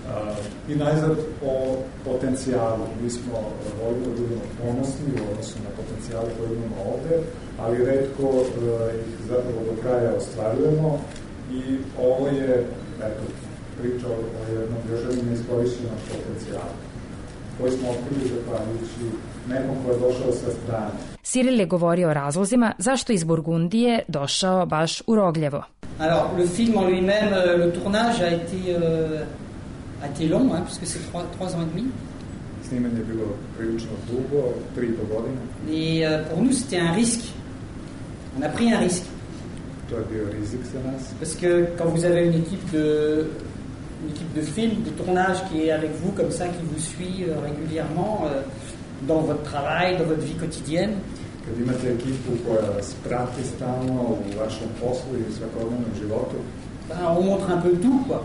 [SPEAKER 1] i najzad o potencijalu. Mi smo voljeli da budemo ponosni u odnosu na potencijale koje imamo ovde, ali retko ih zapravo do kraja ostvarujemo i ovo je eto, priča o jednom državi neiskorišćenog potencijala koji smo otkrili zahvaljujući nekom ko je došao sa strane.
[SPEAKER 3] Cyril je govorio o razlozima zašto iz Burgundije došao baš u Rogljevo.
[SPEAKER 2] Alors, le film en lui-même, le tournage a été euh, a été long, hein, puisque c'est trois, trois ans et demi.
[SPEAKER 1] Snimanje je bilo prilično dugo, tri i po godine.
[SPEAKER 2] Et euh, pour nous, c'était un risque. On a pris un risque.
[SPEAKER 1] To je bio rizik za nas.
[SPEAKER 2] Parce que quand vous avez une équipe de, une équipe de film, de tournage qui est avec vous comme ça, qui vous suit euh, régulièrement euh, dans votre travail, dans votre vie quotidienne.
[SPEAKER 1] Kad imate ekipu koja vas prati stalno u vašem poslu i svakodnevnom životu.
[SPEAKER 2] Ben, on montre un peu tout, quoi.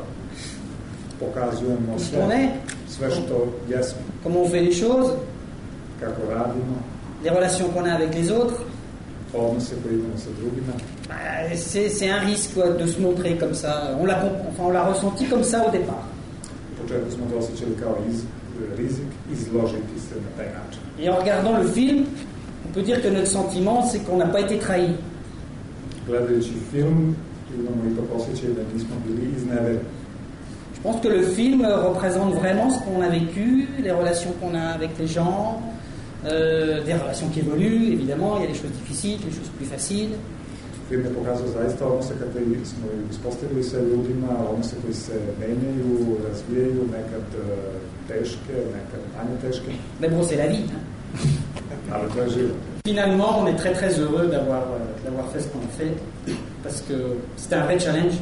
[SPEAKER 1] Pokazujemo sve, sve što jesmo.
[SPEAKER 2] Comment on fait les choses,
[SPEAKER 1] kako radimo,
[SPEAKER 2] les relations qu'on a avec les autres.
[SPEAKER 1] Odnose koje imamo sa drugima.
[SPEAKER 2] C'est, c'est un risque quoi, de se montrer comme ça. On l'a, enfin, on l'a ressenti comme ça au départ.
[SPEAKER 1] U početku smo to osjećali kao iz, rizik izložiti se na taj način.
[SPEAKER 2] Et en regardant le film, on peut dire que notre sentiment, c'est qu'on n'a pas été trahi.
[SPEAKER 1] Gledajući film, imamo ipak osjećaj da nismo bili iznevereni.
[SPEAKER 2] Je pense que le film représente vraiment ce qu'on a vécu, les relations qu'on a avec les gens, euh, des relations qui évoluent, évidemment, il y a des choses difficiles, des choses plus faciles.
[SPEAKER 1] Film je pokazao zaista odnose kada smo uspostavili sa ljudima, odnose koji se menjaju, razvijaju, nekad teške, nekad manje teške.
[SPEAKER 2] Mais bon, c'est la vie. Hein?
[SPEAKER 1] Ali to je život.
[SPEAKER 2] Finalement, on est très très heureux d'avoir, d'avoir fait ce qu'on a fait, parce que c'était un vrai challenge.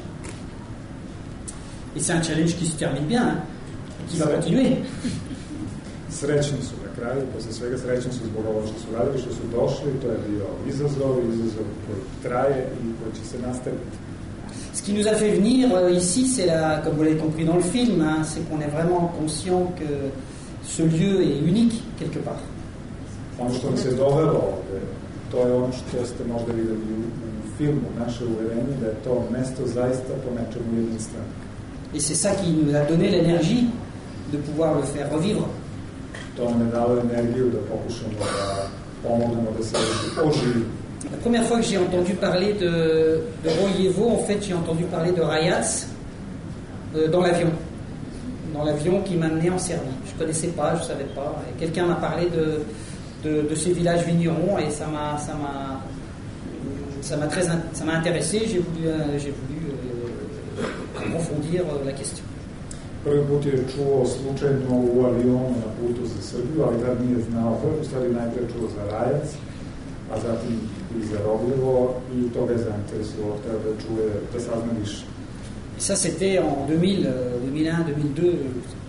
[SPEAKER 2] Et c'est un challenge qui se termine bien, hein, et qui va continuer.
[SPEAKER 1] Srećni su na kraju, posle svega srećni su zbog ovo što su radili, što su došli, to je bio izazov, izazov koji traje i koji će se nastaviti.
[SPEAKER 2] Ce qui nous a fait venir euh, ici, c'est la, comme vous l'avez compris dans le film, hein, c'est qu'on est vraiment conscient que ce lieu est unique quelque part.
[SPEAKER 1] Ono što nam se dovelo ovde, to je ono što ste možda videli u, u filmu, naše uverenje da je to mesto zaista po nečemu jedinstveno.
[SPEAKER 2] Et c'est ça qui nous a donné l'énergie de pouvoir le faire revivre.
[SPEAKER 1] To nam je dalo energiju da pokušamo da pomognemo da se oživi.
[SPEAKER 2] La première fois que j'ai entendu parler de, de Rogljevo, en fait, j'ai entendu parler de Rayats euh, dans l'avion. Dans l'avion qui m'amenait en Serbie. Je ne connaissais pas, je ne savais pas. Et quelqu'un m'a parlé de, de, de ces villages vignerons et ça m'a, ça m'a, ça m'a, très, ça m'a intéressé. J'ai voulu, euh, j'ai voulu euh, approfondir euh, la question.
[SPEAKER 1] Prvi put je čuo slučajno u avionu na putu za Srbiju, ali tad nije znao. Prvi u stvari najpre čuo za Rajac, a zatim i za Rogljevo i to ga je zainteresovalo, treba da čuje, da sazna više.
[SPEAKER 2] Ça, c'était en deux mille, deux mille un, deux mille deux.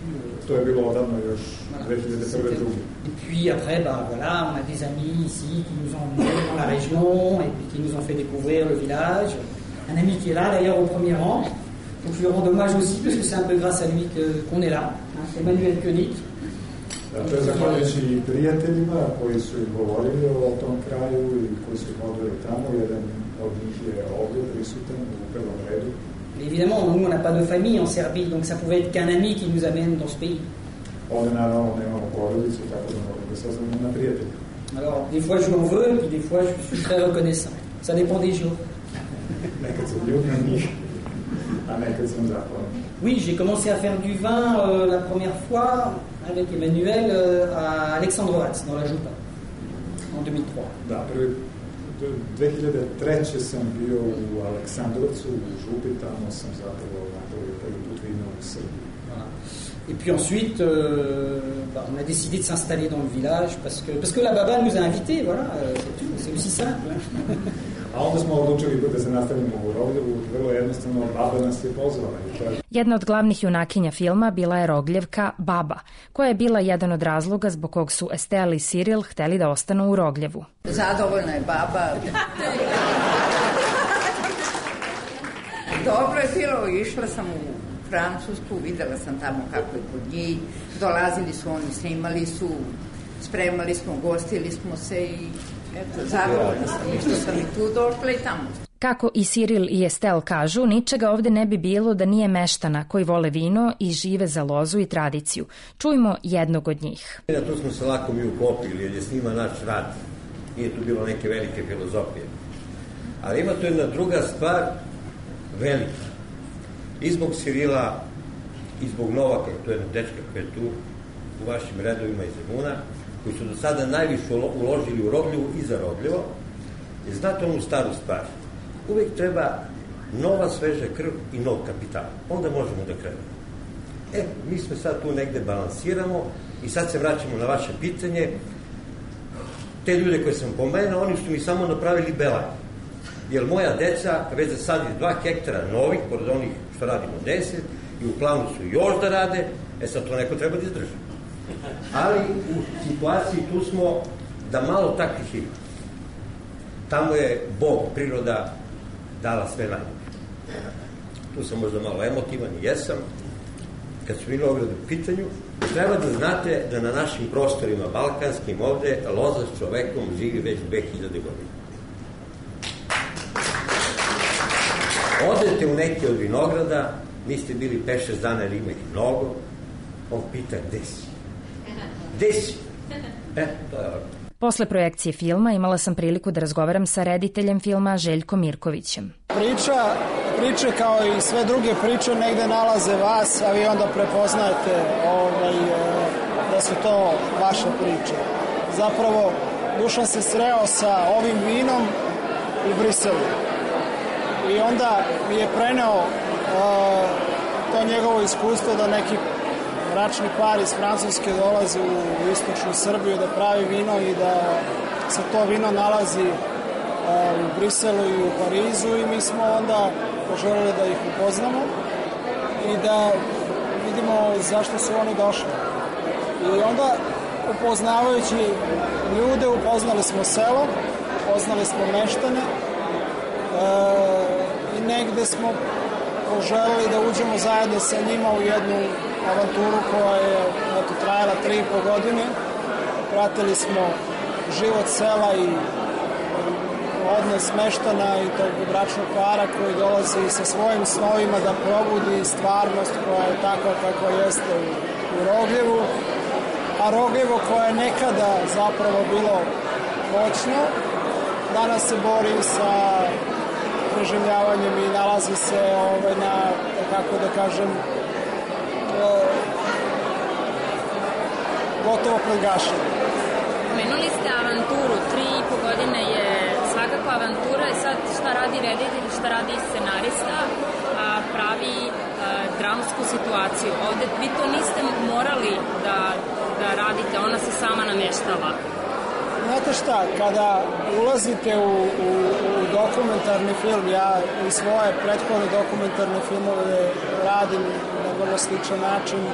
[SPEAKER 1] to je bilo odavno još deux mille un deux druge.
[SPEAKER 2] Et puis après, bah, voilà, on a des amis ici qui nous ont emmenés dans la région et puis qui nous ont fait découvrir le village. Un ami qui est là d'ailleurs au premier rang. Donc je lui rends hommage aussi parce que c'est un peu grâce à lui que, qu'on est là. Hein, c'est Emmanuel König.
[SPEAKER 1] Da, to je zahvaljujući prijateljima koji su im govorili o tom kraju i koji su ih odveli tamo. Jedan od njih je ovdje prisutan u prvom redu.
[SPEAKER 2] Évidemment, nous, on n'a pas de famille en Serbie, donc ça pouvait être qu'un ami qui nous amène dans ce pays.
[SPEAKER 1] Ovdje naravno nemamo porodicu, tako da moramo da saznamo na prijatelja.
[SPEAKER 2] Alors, des fois je m'en veux, et puis des fois je suis très reconnaissant. Ça dépend des jours.
[SPEAKER 1] Nekad sam ljub na njih, a nekad sam zahvalan.
[SPEAKER 2] Oui, j'ai commencé à faire du vin euh, la première fois avec Emmanuel euh, à Aleksandrovac, dans la Župa, en deux mille trois.
[SPEAKER 1] Da, prvi, deux mille trois. sam bio u Aleksandrovcu, u Župi, tamo sam zapravo napravio prvi put vino u Srbiji.
[SPEAKER 2] Voilà. Et puis ensuite, euh, bah, on a décidé de s'installer dans le village parce que, parce que la baba nous a invités, voilà, euh, c'est tout, c'est aussi simple.
[SPEAKER 1] A onda smo odlučili da se nastavimo u Rogljevu, vrlo jednostavno, baba nas je pozvala.
[SPEAKER 3] Jedna od glavnih junakinja filma bila je Rogljevka Baba, koja je bila jedan od razloga zbog kog su Estel i Cyril hteli da ostanu u Rogljevu.
[SPEAKER 5] Zadovoljna je baba. Dobro je bilo, išla sam u Francusku, videla sam tamo kako je kod njih, dolazili su oni, snimali su, spremali smo, gostili smo se i eto, zadovoljna sam i što sam i tu došla i tamo.
[SPEAKER 3] Kako i Cyril i Estel kažu, ničega ovde ne bi bilo da nije meštana koji vole vino i žive za lozu i tradiciju. Čujmo jednog od njih.
[SPEAKER 6] Tu smo se lako mi uklopili jer je s njima naš rad. Nije tu bilo neke velike filozofije. Ali ima tu jedna druga stvar, velika. I zbog Cyrila, i zbog Novaka, to je jedna dečka koja je tu u vašim redovima iz Zemuna, koji su do sada najviše uložili u Rogljevu i za Rogljevo. I znate onu staru stvar. Uvijek treba nova sveža krv i nov kapital. Onda možemo da krenemo. E, mi smo sad tu negde balansiramo i sad se vraćamo na vaše pitanje. Te ljude koje sam pomenuo, oni su mi samo napravili belanje. Jer moja deca već za sad je dva hektara novih, pored onih što radimo deset, i u planu su još da rade, e sad to neko treba da izdrži. Ali u situaciji tu smo da malo takvih ima. Tamo je Bog, priroda, dala sve najbolje. Tu sam možda malo emotivan i jesam. Kad su vinograd u pitanju, treba da znate da na našim prostorima balkanskim ovde loza s čovekom živi već dve hiljade godina. Odete u neke od vinograda, niste bili pet šest dana jer ima ih mnogo, on pita gde si? Gde si? E, to je ovdje.
[SPEAKER 3] Posle projekcije filma imala sam priliku da razgovaram sa rediteljem filma Željkom Mirkovićem.
[SPEAKER 25] Priča, priče kao i sve druge priče negde nalaze vas, a vi onda prepoznajete ovaj, da su to vaše priče. Zapravo, Dušan se sreo sa ovim vinom u Briselu. I onda mi je preneo uh, to njegovo iskustvo da neki bračni par iz Francuske dolazi u istočnu Srbiju da pravi vino i da se to vino nalazi uh, u Briselu i u Parizu i mi smo onda poželjeli da ih upoznamo i da vidimo zašto su oni došli. I onda upoznavajući ljude upoznali smo selo, upoznali smo meštane, uh, i negde smo poželili da uđemo zajedno sa njima u jednu avanturu koja je eto, trajala tri i po godine. Pratili smo život sela i odnos meštana i tog bračnog para koji dolazi sa svojim snovima da probudi stvarnost koja je takva kakva jeste u, u Rogljevu. A Rogljevo koje je nekada zapravo bilo moćno, danas se bori sa preživljavanjem i nalazi se ovaj, na, kako da kažem, gotovo pred gašenjem.
[SPEAKER 7] Pomenuli ste avanturu, tri i po godine je svakako avantura i sad šta radi reditelj, šta radi scenarista, a pravi a, dramsku situaciju. Ovde vi to niste morali da, da radite, ona se sama nameštala.
[SPEAKER 25] Znate šta, kada ulazite u, u, u dokumentarni film, ja i svoje prethodne dokumentarne filmove radim na vrlo sličan način,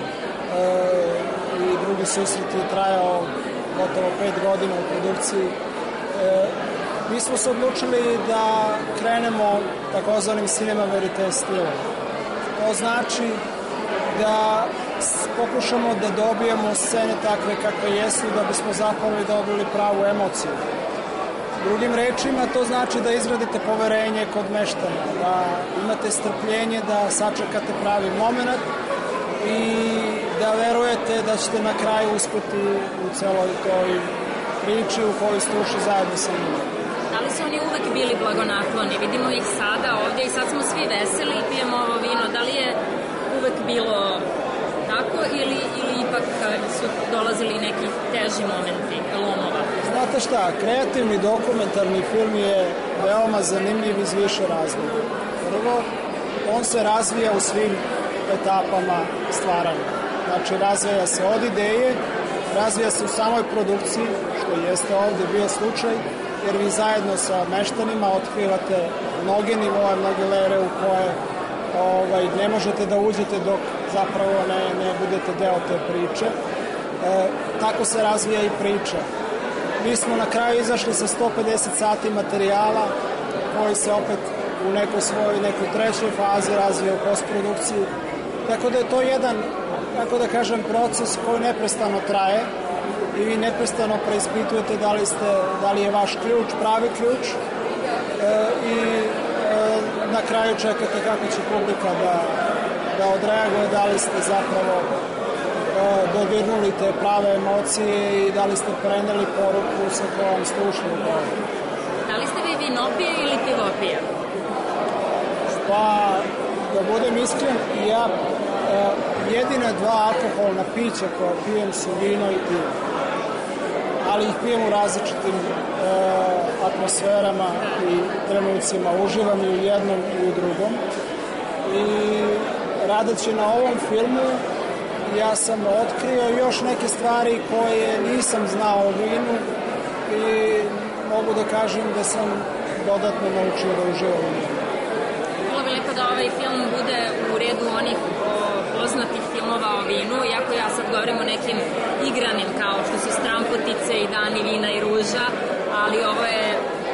[SPEAKER 25] i drugi susret je trajao gotovo pet godina u produkciji. Mi smo se odlučili da krenemo takozvanim cinema verite stilom. To znači da pokušamo da dobijemo scene takve kakve jesu, da bismo zapravo i dobili pravu emociju. Drugim rečima, to znači da izgradite poverenje kod meštana, da imate strpljenje, da sačekate pravi moment i da verujete da ćete na kraju uspeti u celoj toj priči u kojoj ste ušli zajedno sa njima.
[SPEAKER 7] Da li su oni uvek bili blagonakloni? Vidimo ih sada ovdje i sad smo svi veseli i pijemo ovo vino. Da li je uvek bilo tako ili, ili ipak su dolazili neki teži momenti, lomova?
[SPEAKER 25] Znate šta, kreativni dokumentarni film je veoma zanimljiv iz više razloga. Prvo, on se razvija u svim etapama stvaranja. Znači, razvija se od ideje, razvija se u samoj produkciji, što jeste ovdje bio slučaj, jer vi zajedno sa meštanima otkrivate mnoge nivoje, mnoge lere u koje ovaj, ne možete da uđete dok zapravo ne, ne budete deo te priče. E, tako se razvija i priča. Mi smo na kraju izašli sa sto pedeset sati materijala koji se opet u nekoj svojoj, nekoj trećoj fazi razvija u postprodukciji. Tako da je to jedan, kako da kažem, proces koji neprestano traje i vi neprestano preispitujete da li, ste, da li je vaš ključ pravi ključ e, i e, na kraju čekate kako će publika da, da odreaguje, da li ste zapravo e, dodirnuli te prave emocije i da li ste preneli poruku sa kojom ste ušli u to.
[SPEAKER 7] Da li ste vi vinopije ili pivopije?
[SPEAKER 25] Pa, da budem iskren, ja e, jedine dva alkoholna pića koja pijem su vino i pivo. Ali ih pijem u različitim e, atmosferama i trenucima. Uživam i u jednom i u drugom. I radeći na ovom filmu ja sam otkrio još neke stvari koje nisam znao o vinu i mogu da kažem da sam dodatno naučio da uživam u njemu.
[SPEAKER 7] Bilo bi lepo da ovaj film bude u redu onih poznatih filmova o vinu, iako ja sad govorim o nekim igranim kao što su Strampotice i Dani vina i ruža, ali ovo je,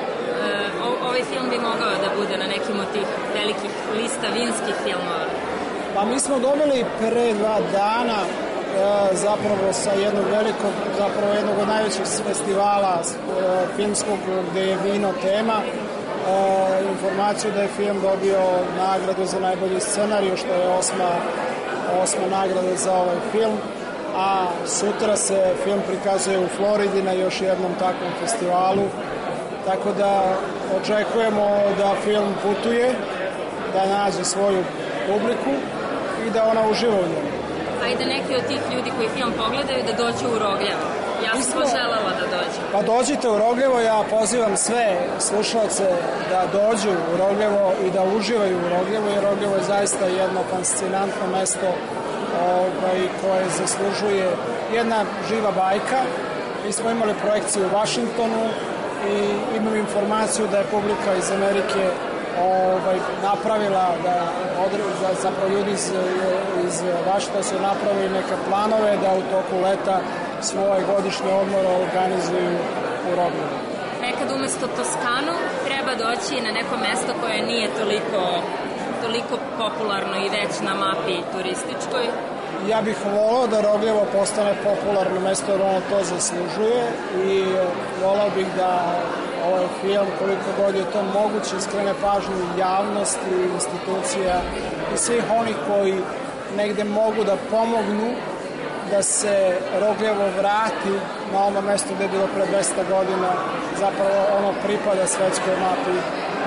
[SPEAKER 7] uh, ovaj film bi mogao da bude na nekim od tih velikih lista vinskih filmova.
[SPEAKER 25] Pa mi smo dobili pre dva dana uh, zapravo sa jednog velikog, zapravo jednog od najvećih festivala uh, filmskog gde je vino tema, uh, informaciju da je film dobio nagradu za najbolji scenariju, što je osma osma nagrada za ovaj film, a sutra se film prikazuje u Floridi na još jednom takvom festivalu, tako da očekujemo da film putuje, da nađe svoju publiku i da ona uživa u njemu.
[SPEAKER 7] A i da neki od tih ljudi koji film pogledaju da dođu u Rogljevo. Ja sam poželjela da dođu.
[SPEAKER 25] Pa dođite u Rogljevo, ja pozivam sve slušalce da dođu u Rogljevo i da uživaju u Rogljevo, jer Rogljevo je zaista jedno fascinantno mesto ovaj, koje zaslužuje jedna živa bajka. Mi smo imali projekciju u Vašingtonu i imam informaciju da je publika iz Amerike ovaj, napravila, da, da zapravo ljudi iz, iz Vašingtona su napravili neke planove da u toku leta svoje godišnje odmore organizuju u Rogljevu.
[SPEAKER 7] Nekad umesto Toskanu treba doći na neko mesto koje nije toliko, toliko popularno i već na mapi turističkoj.
[SPEAKER 25] Ja bih volao da Rogljevo postane popularno mesto jer ono to zaslužuje i volao bih da ovaj film, koliko god je to moguće, skrene pažnju javnosti, institucija i svih onih koji negde mogu da pomognu da se Rogljevo vrati na ono mesto gde je bilo pre dvesta godina, zapravo ono pripada svetskoj mapi e,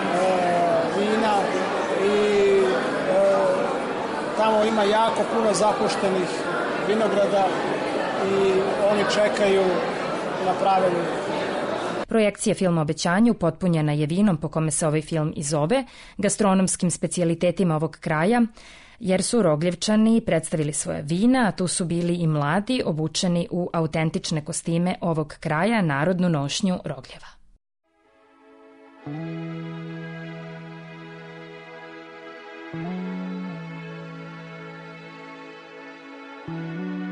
[SPEAKER 25] vina i e, tamo ima jako puno zapuštenih vinograda i oni čekaju na prave vino.
[SPEAKER 3] Projekcija filma Obećanje upotpunjena je vinom po kome se ovaj film i zove, gastronomskim specijalitetima ovog kraja, jer su Rogljevčani predstavili svoje vina, a tu su bili i mladi obučeni u autentične kostime ovog kraja, narodnu nošnju Rogljeva.
[SPEAKER 8] Thank you.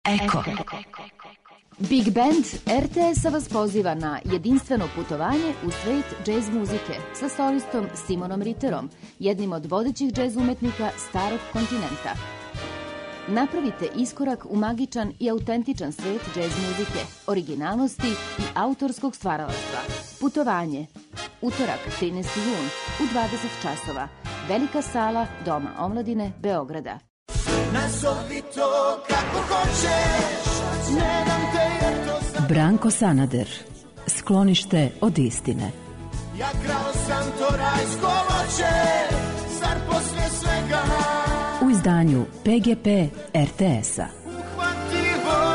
[SPEAKER 15] Eko. Big Band er te es-a vas poziva na jedinstveno putovanje u svet džez muzike sa solistom Simonom Ritterom, jednim od vodećih džez umetnika starog kontinenta. Napravite iskorak u magičan i autentičan svet džez muzike, originalnosti i autorskog stvaralaštva. Putovanje. Utorak, trinaesti jun, u dvadeset časova. Velika sala Doma omladine Beograda.
[SPEAKER 8] Nazovi to kako hoćeš, ne dam te jer to sam...
[SPEAKER 9] Branko Sanader, Sklonište od istine.
[SPEAKER 8] Ja krao sam to rajsko voće, zar posle svega...
[SPEAKER 9] U izdanju P G P er te es-a.
[SPEAKER 8] Uhvati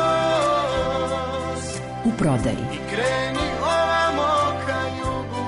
[SPEAKER 8] voz
[SPEAKER 9] u prodaji.
[SPEAKER 8] I kreni ovamo ka jugu.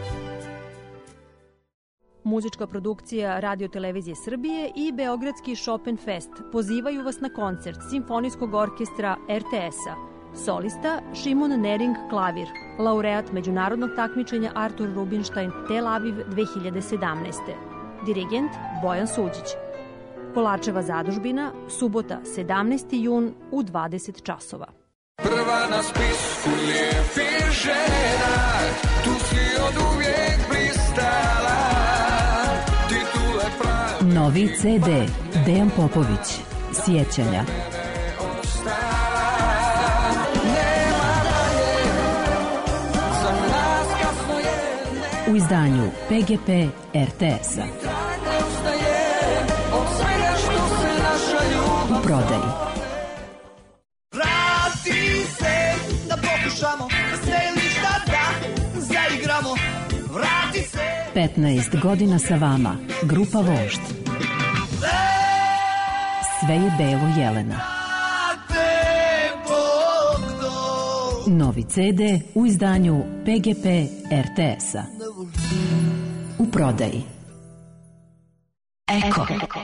[SPEAKER 16] Muzička produkcija Radio Televizije Srbije i Beogradski Chopin Fest pozivaju vas na koncert Simfonijskog orkestra er te es-a. Solista Šimon Nering klavir, laureat međunarodnog takmičenja Artur Rubinstein Tel Aviv dve hiljade sedamnaeste. Dirigent Bojan Suđić. Kolarčeva zadužbina, subota sedamnaesti jun u dvadeset časova.
[SPEAKER 8] Prva na spisku lijepih žena, tu si od uvijek pristala. Titule pravi...
[SPEAKER 9] Novi ce de Dejan Popović, Sjećanja. U izdanju P G P er te es-a. U prodaji.
[SPEAKER 8] Vrati se, da pokušamo, da selišta da zaigramo. Vrati se.
[SPEAKER 9] petnaest godina sa vama, grupa Vožd. Sve je belo Jelena. Novi ce de u izdanju P G P er te es-a. U prodaji. Eko.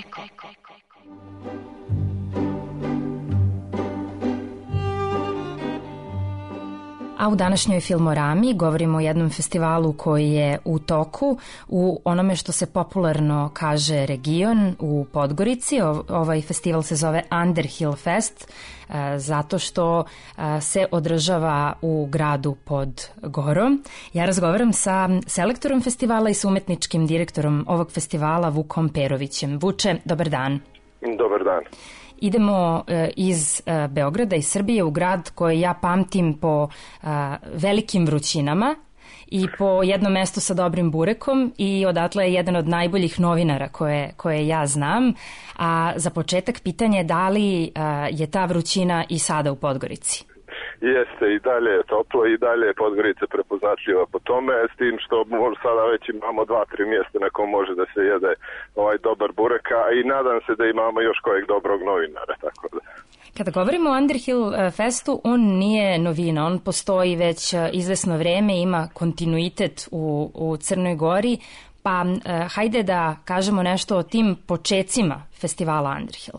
[SPEAKER 3] A u današnjoj Filmorami govorimo o jednom festivalu koji je u toku u onome što se popularno kaže region u Podgorici. Ovaj festival se zove Underhill Fest zato što se održava u gradu pod Gorom. Ja razgovaram sa selektorom festivala i sa umetničkim direktorom ovog festivala Vukom Perovićem. Vuče, dobar dan.
[SPEAKER 10] Dobar dan.
[SPEAKER 3] Idemo iz Beograda, iz Srbije u grad koji ja pamtim po velikim vrućinama i po jednom mestu sa dobrim burekom i odatle je jedan od najboljih novinara koje, koje ja znam. A za početak pitanje je da li je ta vrućina i sada u Podgorici?
[SPEAKER 10] Jeste, i dalje je toplo i dalje je Podgorica prepoznatljiva po tome, s tim što sada već imamo dva, tri mjesta na kom može da se jede ovaj dobar burek, a i nadam se da imamo još kojeg dobrog novinara, tako da.
[SPEAKER 3] Kada govorimo o Underhill Festu, on nije novina, on postoji već izvesno vreme, ima kontinuitet u, u Crnoj Gori, pa eh, hajde da kažemo nešto o tim počecima festivala Underhill.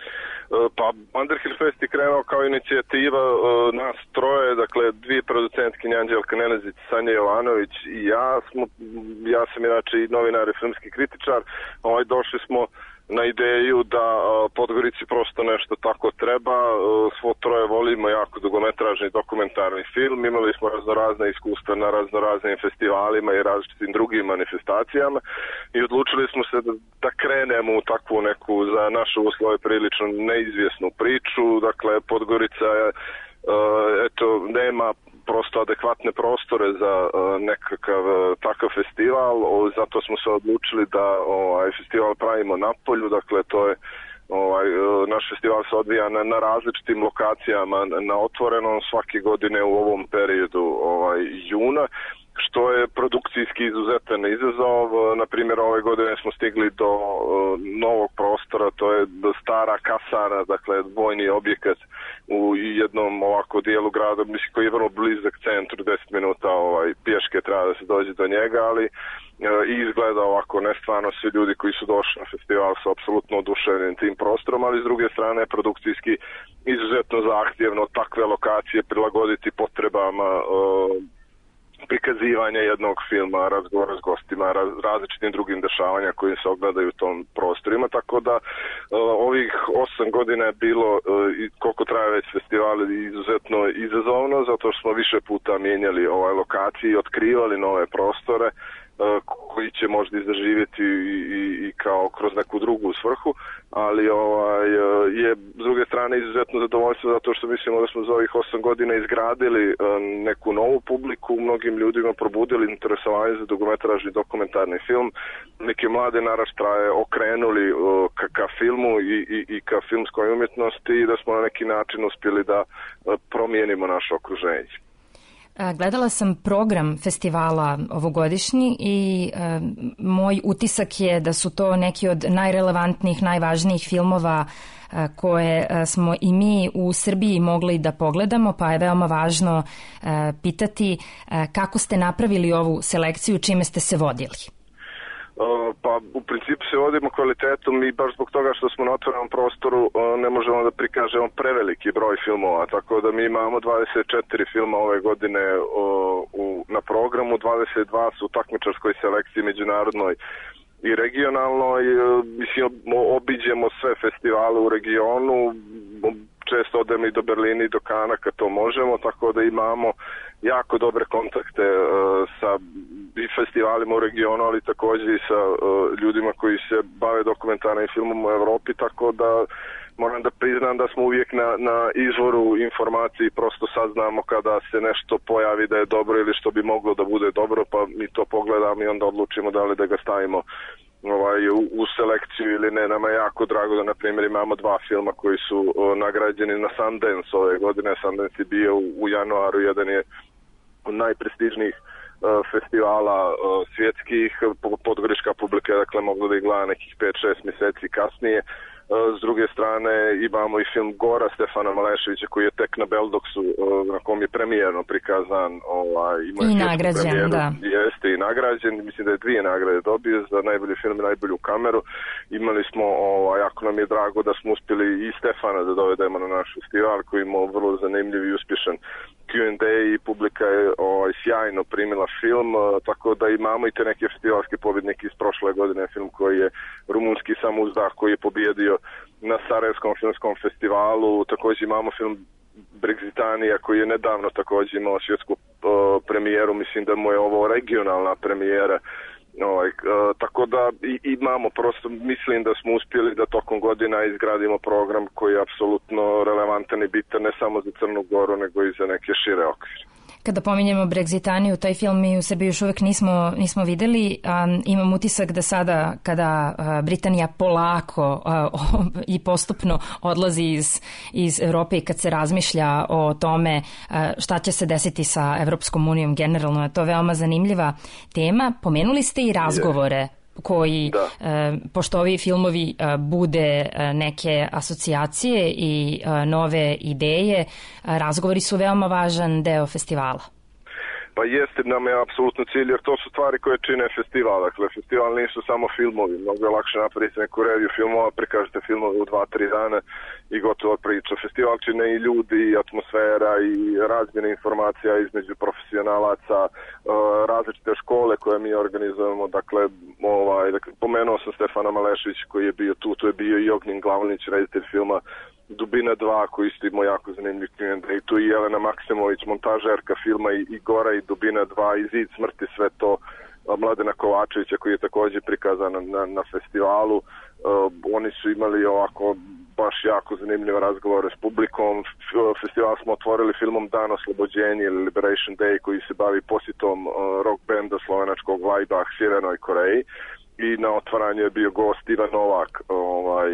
[SPEAKER 10] Pa Underhill Fest je krenuo kao inicijativa uh, nas troje, dakle dvije producentkinje Anđelka Nenezić, Sanja Jovanović i ja smo, ja sam inače i novinar i filmski kritičar, ovaj, došli smo na ideju da uh, Podgorici prosto nešto tako treba, uh, svo troje volimo jako dugometražni dokumentarni film, imali smo raznorazne iskustva na raznoraznim festivalima i različitim drugim manifestacijama i odlučili smo se da, da krenemo u takvu neku za naše uslove prilično neizvjesnu priču, dakle Podgorica je, uh, eto, nema prosto adekvatne prostore za uh, nekakav uh, takav festival, o, zato smo se odlučili da ovaj festival pravimo na polju, dakle to je ovaj uh, naš festival se odvija na, na različitim lokacijama na, na otvorenom svake godine u ovom periodu ovaj juna, što je produkcijski izuzetan izazov. Na primjer, ove godine smo stigli do uh, novog prostora, to je do stara kasana, dakle vojni objekat u jednom ovako dijelu grada, mislim koji je vrlo blizak centru, deset minuta ovaj, pješke treba da se dođe do njega, ali uh, i izgleda ovako nestvarno. Svi ljudi koji su došli na festival su apsolutno oduševljeni tim prostorom, ali s druge strane produkcijski izuzetno zahtjevno takve lokacije prilagoditi potrebama uh, prikazivanja jednog filma, razgovora s gostima, raz, različitim drugim dešavanja koji se ogledaju u tom prostorima, tako da uh, ovih osam godina je bilo, uh, koliko traje već festival, izuzetno izazovno, zato što smo više puta mijenjali ovaj lokacije i otkrivali nove prostore, koji će možda izaživjeti i, i, i kao kroz neku drugu svrhu, ali ovaj, je s druge strane izuzetno zadovoljstvo zato što mislimo da smo za ovih osam godina izgradili neku novu publiku, mnogim ljudima probudili interesovanje za dugometražni dokumentarni film, neke mlade naraštaje okrenuli ka, ka filmu i, i, i ka filmskoj umjetnosti i da smo na neki način uspjeli da promijenimo naše okruženje.
[SPEAKER 3] Gledala sam program festivala ovogodišnji i e, moj utisak je da su to neki od najrelevantnijih, najvažnijih filmova e, koje e, smo i mi u Srbiji mogli da pogledamo, pa je veoma važno e, pitati e, kako ste napravili ovu selekciju, čime ste se vodili.
[SPEAKER 10] Uh, pa u principu se vodimo kvalitetom i baš zbog toga što smo na otvorenom prostoru uh, ne možemo da prikažemo preveliki broj filmova, tako da mi imamo dvadeset četiri filma ove godine uh, u, na programu, dvadeset dva su u takmičarskoj selekciji međunarodnoj i regionalnoj, uh, mislim obiđemo sve festivale u regionu, često odemo i do Berlina i do Kana kad to možemo, tako da imamo jako dobre kontakte uh, sa i festivalima u regionu, ali također i sa uh, ljudima koji se bave dokumentarnim filmom u Evropi, tako da moram da priznam da smo uvijek na, na izvoru informaciji, prosto saznamo kada se nešto pojavi da je dobro ili što bi moglo da bude dobro, pa mi to pogledamo i onda odlučimo da li da ga stavimo ovaj, u, u selekciju ili ne. Nama je jako drago da, na primjer, imamo dva filma koji su uh, nagrađeni na Sundance ove godine. Sundance je bio u, u januaru, jedan je od najprestižnijih festivala uh, svjetskih, podgorička publika, dakle mogla da ih gleda nekih pet šest mjeseci kasnije. Uh, s druge strane imamo i film Gora Stefana Maleševića koji je tek na Beldoksu, uh, na kom je premijerno prikazan. Ovaj,
[SPEAKER 3] I nagrađen, da.
[SPEAKER 10] Jeste i nagrađen, mislim da je dvije nagrade dobio za najbolji film i najbolju kameru. Imali smo, ovaj, jako nam je drago da smo uspjeli i Stefana da dovedemo na naš festival koji imao vrlo zanimljiv i uspješan Q and A i publika je ovaj, sjajno primila film, uh, tako da imamo i te neke festivalske pobjednike iz prošle godine, film koji je rumunski Samuzdah koji je pobjedio na Sarajevskom filmskom festivalu, također imamo film Brexitanija koji je nedavno također imao svjetsku uh, premijeru, mislim da mu je ovo regionalna premijera. Ovaj, uh, tako da i, imamo prosto, mislim da smo uspjeli da tokom godina izgradimo program koji je apsolutno relevantan i bitan ne samo za Crnu Goru nego i za neke šire okvire.
[SPEAKER 3] Kada pominjemo Brexitaniju, taj film mi u sebi još uvek nismo, nismo videli. Um, imam utisak da sada kada uh, Britanija polako uh, i postupno odlazi iz, iz Europe i kad se razmišlja o tome uh, šta će se desiti sa Evropskom unijom generalno, je to veoma zanimljiva tema. Pomenuli ste i razgovore. Yeah. koji, e, pošto ovi filmovi e, bude e, neke asocijacije i e, nove ideje, e, razgovori su veoma važan deo festivala.
[SPEAKER 10] Pa jeste, nam je apsolutno cilj, jer to su stvari koje čine festival. Dakle, festival nisu samo filmovi. Mnogo je lakše napraviti neku reviju filmova, prikažete filmove u dva, tri dana i gotova priča. Festival čine i ljudi, i atmosfera, i razmjena informacija između profesionalaca, različite škole koje mi organizujemo. Dakle, ovaj, dakle, pomenuo sam Stefana Maleševića koji je bio tu, tu je bio i Ognin Glavnić, reditelj filma Dubina dva, koji isto imao jako zanimljiv Q and A, tu i Jelena Maksimović, montažerka filma i, i Gora i Dubina dva i Zid smrti, sve to, Mladena Kovačevića koji je također prikazan na, na, na festivalu. Uh, oni su imali ovako baš jako zanimljive razgovore s publikom. Festival smo otvorili filmom Dan oslobođenja ili Liberation Day koji se bavi posjetom uh, rock benda slovenačkog Laibach Sjevernoj Koreji i na otvaranju je bio gost Ivan Novak, ovaj,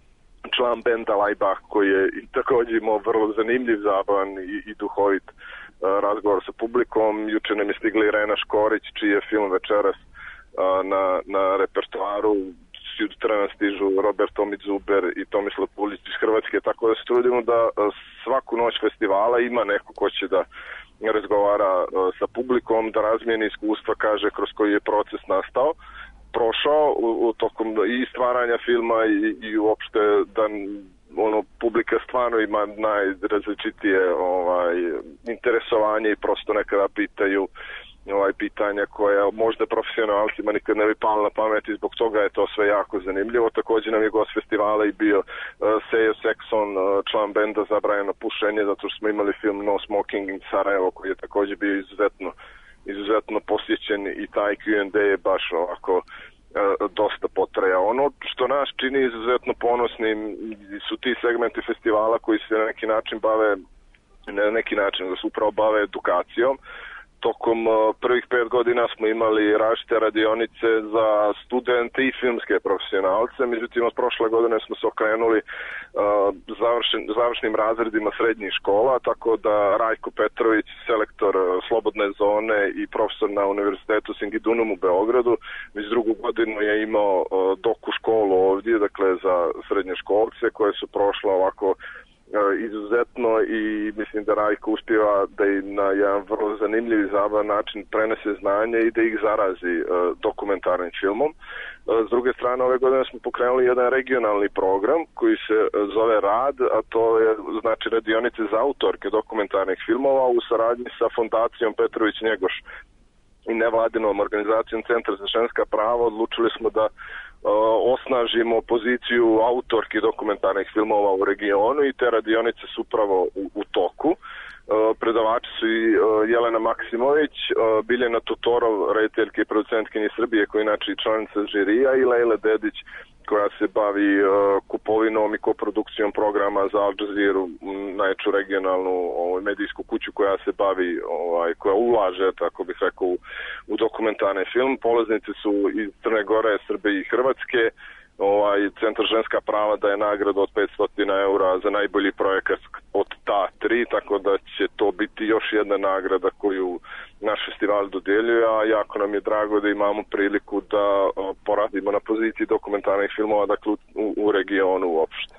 [SPEAKER 10] član benda Laibach koji je također imao vrlo zanimljiv, zabavan i, i duhovit uh, razgovor sa publikom. Juče nam je stigla Irena Škorić, čiji je film večeras uh, na, na repertoaru. Sutra nam stižu Robert Tomić Zuber i Tomislav Pulić iz Hrvatske, tako da se trudimo da uh, svaku noć festivala ima neko ko će da razgovara uh, sa publikom, da razmijeni iskustva, kaže kroz koji je proces nastao. Prošao u, u tokom i stvaranja filma i, i uopšte da ono, publika stvarno ima najrazličitije ovaj, interesovanje i prosto nekada pitaju ovaj, pitanja koja možda profesionalcima nikad ne bi pala na pamet i zbog toga je to sve jako zanimljivo. Također nam je gost festivala i bio uh, Sejo Sekson, uh, član benda Zabranjeno pušenje, zato što smo imali film No Smoking in Sarajevo koji je također bio izuzetno, izuzetno posjećen i taj Q and A je baš ovako uh, dosta potraja. Ono što nas čini izuzetno ponosnim su ti segmenti festivala koji se na neki način bave, ne na neki način, da se upravo bave edukacijom. Tokom prvih pet godina smo imali različite radionice za studente i filmske profesionalce, međutim od prošle godine smo se okrenuli uh, završen, završnim razredima srednjih škola, tako da Rajko Petrović, selektor Slobodne zone i profesor na Univerzitetu Singidunum u Beogradu, već drugu godinu je imao uh, doku školu ovdje, dakle za srednje školce koje su prošle ovako izuzetno i mislim da Rajko uspjeva da i na jedan vrlo zanimljiv i zabavan način prenese znanje i da ih zarazi uh, dokumentarnim filmom. Uh, s druge strane, ove godine smo pokrenuli jedan regionalni program koji se uh, zove RAD, a to je znači radionice za autorke dokumentarnih filmova u saradnji sa Fondacijom Petrović Njegoš i nevladinom organizacijom Centar za ženska prava. Odlučili smo da osnažimo poziciju autorki dokumentarnih filmova u regionu i te radionice su upravo u, u toku. Predavači su i Jelena Maksimović, Biljana Tutorov, rediteljke i producentkinje Srbije koja je inače članica žirija i Lejla Dedić koja se bavi kupovinom i koprodukcijom programa za Al Jazeera, najjaču regionalnu ovaj, medijsku kuću koja se bavi, ovaj, koja ulaže, tako bih rekao, u, u dokumentarni film. Polaznici su iz Crne Gore, Srbije i Hrvatske. Ovaj, Centar ženska prava daje nagradu od petsto eura za najbolji projekat od ta tri, tako da će to biti još jedna nagrada koju naš festival dodjeljuje, a jako nam je drago da imamo priliku da o, poradimo na poziciji dokumentarnih filmova, dakle u, u regionu uopšte.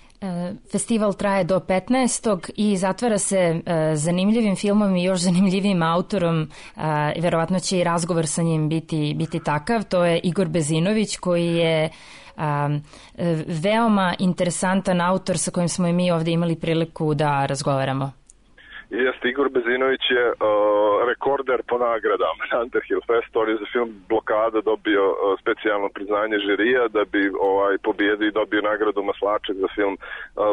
[SPEAKER 3] Festival traje do petnaestog i zatvara se zanimljivim filmom i još zanimljivim autorom, i verovatno će i razgovor sa njim biti, biti takav. To je Igor Bezinović koji je um, veoma interesantan autor sa kojim smo i mi ovdje imali priliku da razgovaramo.
[SPEAKER 10] Jeste, Igor Bezinović je uh, rekorder po nagradama na Underhill Fest. On je za film Blokada dobio uh, specijalno priznanje žirija da bi ovaj, pobjedio i dobio nagradu Maslaček za film uh,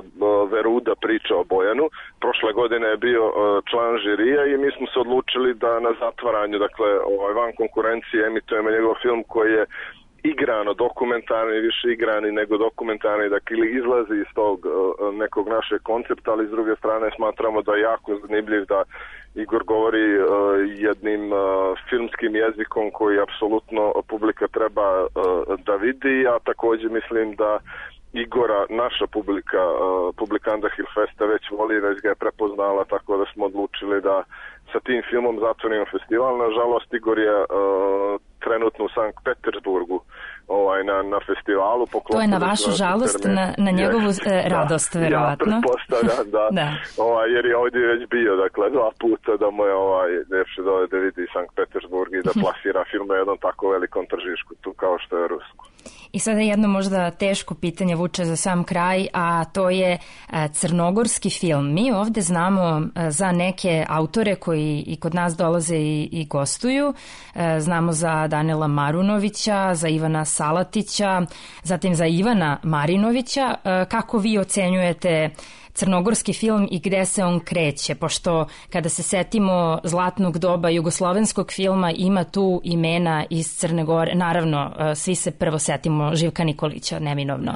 [SPEAKER 10] Veruda priča o Bojanu. Prošle godine je bio uh, član žirija i mi smo se odlučili da na zatvaranju, dakle ovaj, van konkurencije emitujemo njegov film koji je igrano, dokumentarni, više igrani nego dokumentarni, dakle izlazi iz tog uh, nekog našeg koncepta, ali s druge strane smatramo da je jako zanimljiv, da Igor govori uh, jednim uh, filmskim jezikom koji apsolutno publika treba uh, da vidi, a također mislim da Igora, naša publika, uh, publika Underhill Festa već voli, već ga je prepoznala, tako da smo odlučili da sa tim filmom zatvorimo festival. Nažalost, Igor je uh, trenutno u Sankt Petersburgu ovaj, na, na festivalu.
[SPEAKER 3] To je na vašu žalost, na, na njegovu je, radost, da, verovatno.
[SPEAKER 10] Ja pretpostavljam, da. da. Ovaj, jer je ovdje već bio, dakle, dva puta da mu je ovaj, ljepše dole da vidi Sankt Petersburg i da plasira film na jednom tako velikom tržišku tu kao što je Rusko.
[SPEAKER 3] I sada jedno možda teško pitanje vuče za sam kraj, a to je crnogorski film. Mi ovdje znamo za neke autore koji i kod nas dolaze i, i gostuju. Znamo za Danila Marunovića, za Ivana Salatića, zatim za Ivana Marinovića. Kako vi ocenjujete crnogorski film i gde se on kreće, pošto kada se setimo zlatnog doba jugoslovenskog filma ima tu imena iz Crne Gore, naravno svi se prvo setimo Živka Nikolića, neminovno.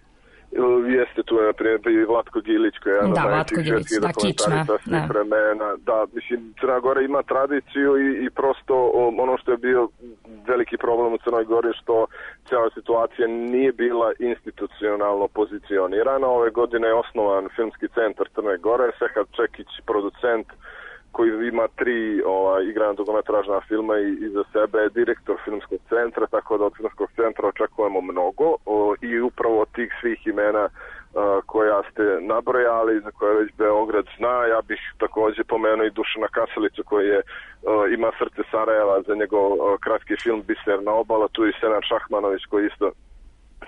[SPEAKER 10] Jeste tu je naprijed i Vlatko Gilić koji je jedan
[SPEAKER 3] da, Vlatko Gilić, da, kičma.
[SPEAKER 10] Da. Vremena. Da, mislim, Crna Gora ima tradiciju i, i prosto ono što je bio veliki problem u Crnoj Gori što cijela situacija nije bila institucionalno pozicionirana. Ove godine je osnovan Filmski centar Crne Gore, Sehad Čekić, producent koji ima tri ovaj, igrana dugometražna filma i iza sebe je direktor Filmskog centra, tako da od Filmskog centra očekujemo mnogo o, i upravo od tih svih imena a, koja ste nabrojali, za koje već Beograd zna. Ja bih također pomenuo i Dušana Kaselicu koji je, a, ima Srce Sarajeva za njegov a, kratki film Biserna obala, tu i Senad Šahmanović koji isto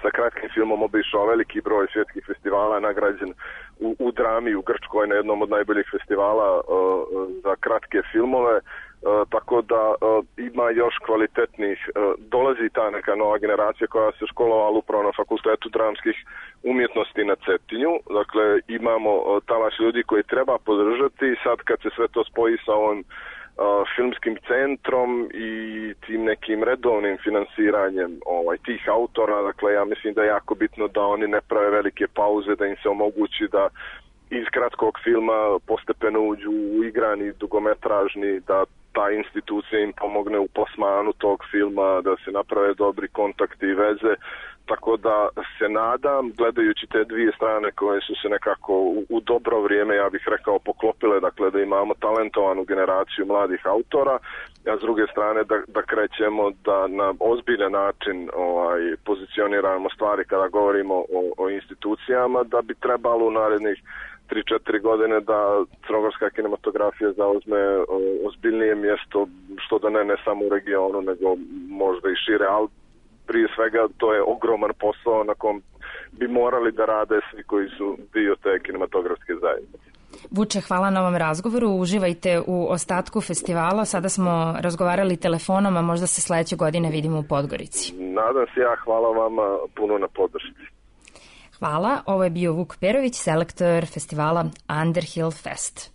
[SPEAKER 10] sa kratkim filmom obišao veliki broj svjetskih festivala, nagrađen u, u drami u Grčkoj na jednom od najboljih festivala uh, za kratke filmove. Uh, tako da uh, ima još kvalitetnih, uh, dolazi ta neka nova generacija koja se školovala upravo na Fakultetu dramskih umjetnosti na Cetinju. Dakle, imamo uh, talaš ljudi koji treba podržati. Sad kad se sve to spoji sa ovim uh, filmskim centrom i tim nekim redovnim finansiranjem ovaj, tih autora, dakle, ja mislim da je jako bitno da oni ne prave velike pauze, da im se omogući da iz kratkog filma postepeno uđu u igrani, dugometražni, da ta institucija im pomogne u plasmanu tog filma, da se naprave dobri kontakti i veze. Tako da se nadam, gledajući te dvije strane koje su se nekako u, u dobro vrijeme, ja bih rekao, poklopile, dakle da imamo talentovanu generaciju mladih autora, a s druge strane da, da krećemo da na ozbiljan način ovaj, pozicioniramo stvari kada govorimo o, o institucijama, da bi trebalo u narednih tri četiri godine da crnogorska kinematografija zauzme ozbiljnije mjesto, što da ne, ne samo u regionu, nego možda i šire, ali prije svega to je ogroman posao na kom bi morali da rade svi koji su dio te kinematografske zajednice.
[SPEAKER 3] Vuče, hvala na ovom razgovoru, uživajte u ostatku festivala, sada smo razgovarali telefonom, a možda se sledeće godine vidimo u Podgorici.
[SPEAKER 10] Nadam se ja, hvala vama puno na podršci.
[SPEAKER 3] Hvala, ovo je bio Vuk Perović, selektor festivala Underhill Fest.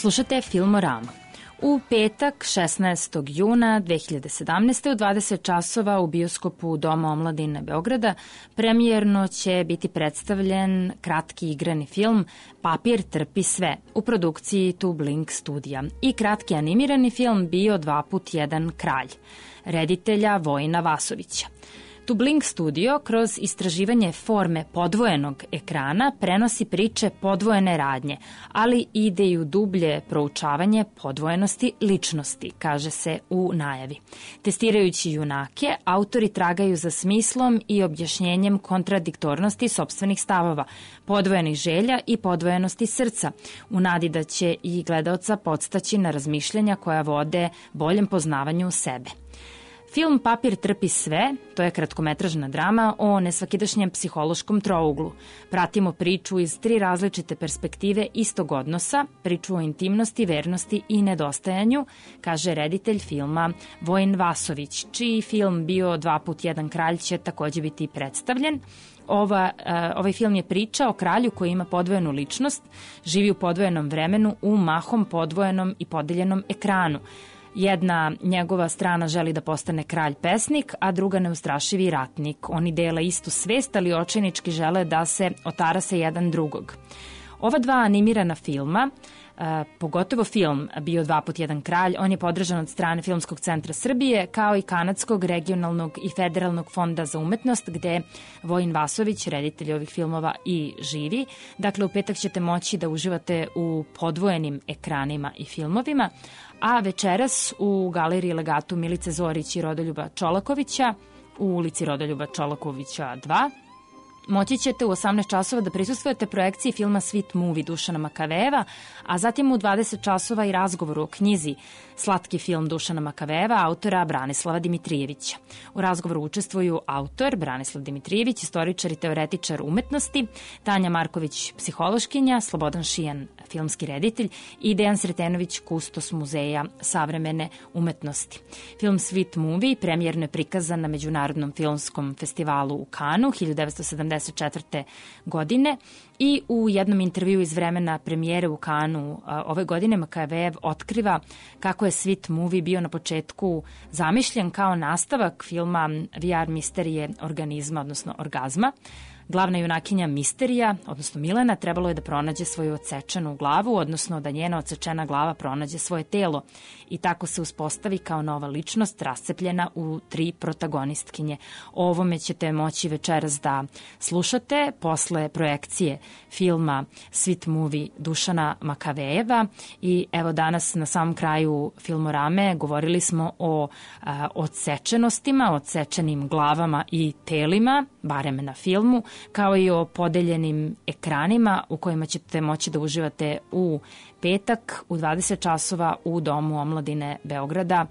[SPEAKER 3] Slušate Filmorama. U petak, šesnaestog juna dve hiljade sedamnaeste. u dvadeset časova u bioskopu Doma omladine Beograda premijerno će biti predstavljen kratki igrani film Papir trpi sve u produkciji Tu Blink studija i kratki animirani film Bio dva put jedan kralj reditelja Vojina Vasovića. Tu Blink studio kroz istraživanje forme podvojenog ekrana prenosi priče podvojene radnje, ali ide i u dublje proučavanje podvojenosti ličnosti, kaže se u najavi. Testirajući junake, autori tragaju za smislom i objašnjenjem kontradiktornosti sopstvenih stavova, podvojenih želja i podvojenosti srca, u nadi da će i gledaoca podstaći na razmišljanja koja vode boljem poznavanju sebe. Film Papir trpi sve, to je kratkometražna drama o nesvakidašnjem psihološkom trouglu. Pratimo priču iz tri različite perspektive istog odnosa, priču o intimnosti, vernosti i nedostajanju, kaže reditelj filma Vojin Vasović, čiji film Bio dva put jedan kralj će takođe biti predstavljen. Ova, ovaj film je priča o kralju koji ima podvojenu ličnost, živi u podvojenom vremenu u mahom podvojenom i podeljenom ekranu. Jedna njegova strana želi da postane kralj pesnik, a druga neustrašivi ratnik. Oni dele istu svest, ali očajnički žele da se otarase jedan drugog. Ova dva animirana filma, pogotovo film Bio dva put jedan kralj, on je podržan od strane Filmskog centra Srbije, kao i Kanadskog, regionalnog i federalnog fonda za umetnost, gde Vojin Vasović, reditelj ovih filmova, i živi. Dakle, u petak ćete moći da uživate u podvojenim ekranima i filmovima, a večeras u Galeriji Legatu Milice Zorić i Rodoljuba Čolakovića u ulici Rodoljuba Čolakovića dva moći ćete u osamnaest časova da prisustvujete projekciji filma Sweet Movie Dušana Makavejeva, a zatim u dvadeset časova i razgovoru o knjizi Slatki film Dušana Makavejeva, autora Branislava Dimitrijevića. U razgovoru učestvuju autor Branislav Dimitrijević, istoričar i teoretičar umetnosti, Tanja Marković, psihološkinja, Slobodan Šijan, filmski reditelj, i Dejan Sretenović, kustos Muzeja savremene umetnosti. Film Sweet Movie premijerno je prikazan na Međunarodnom filmskom festivalu u Kanu hiljadu devetsto sedamdeset četvrte. godine i u jednom intervju iz vremena premijere u Kanu ove godine Makavejev otkriva kako je Sweet Movie bio na početku zamišljen kao nastavak filma V R misterije organizma, odnosno orgazma. Glavna junakinja Misterija, odnosno Milena, trebalo je da pronađe svoju odsečenu glavu, odnosno da njena odsečena glava pronađe svoje telo i tako se uspostavi kao nova ličnost rascepljena u tri protagonistkinje. O ovome ćete moći večeras da slušate posle projekcije filma Sweet Movie Dušana Makavejeva i evo danas na samom kraju Filmorame govorili smo o a, odsečenostima, odsečenim glavama i telima, barem na filmu, kao i o podeljenim ekranima u kojima ćete moći da uživate u petak u dvadeset časova u Domu omladine Beograda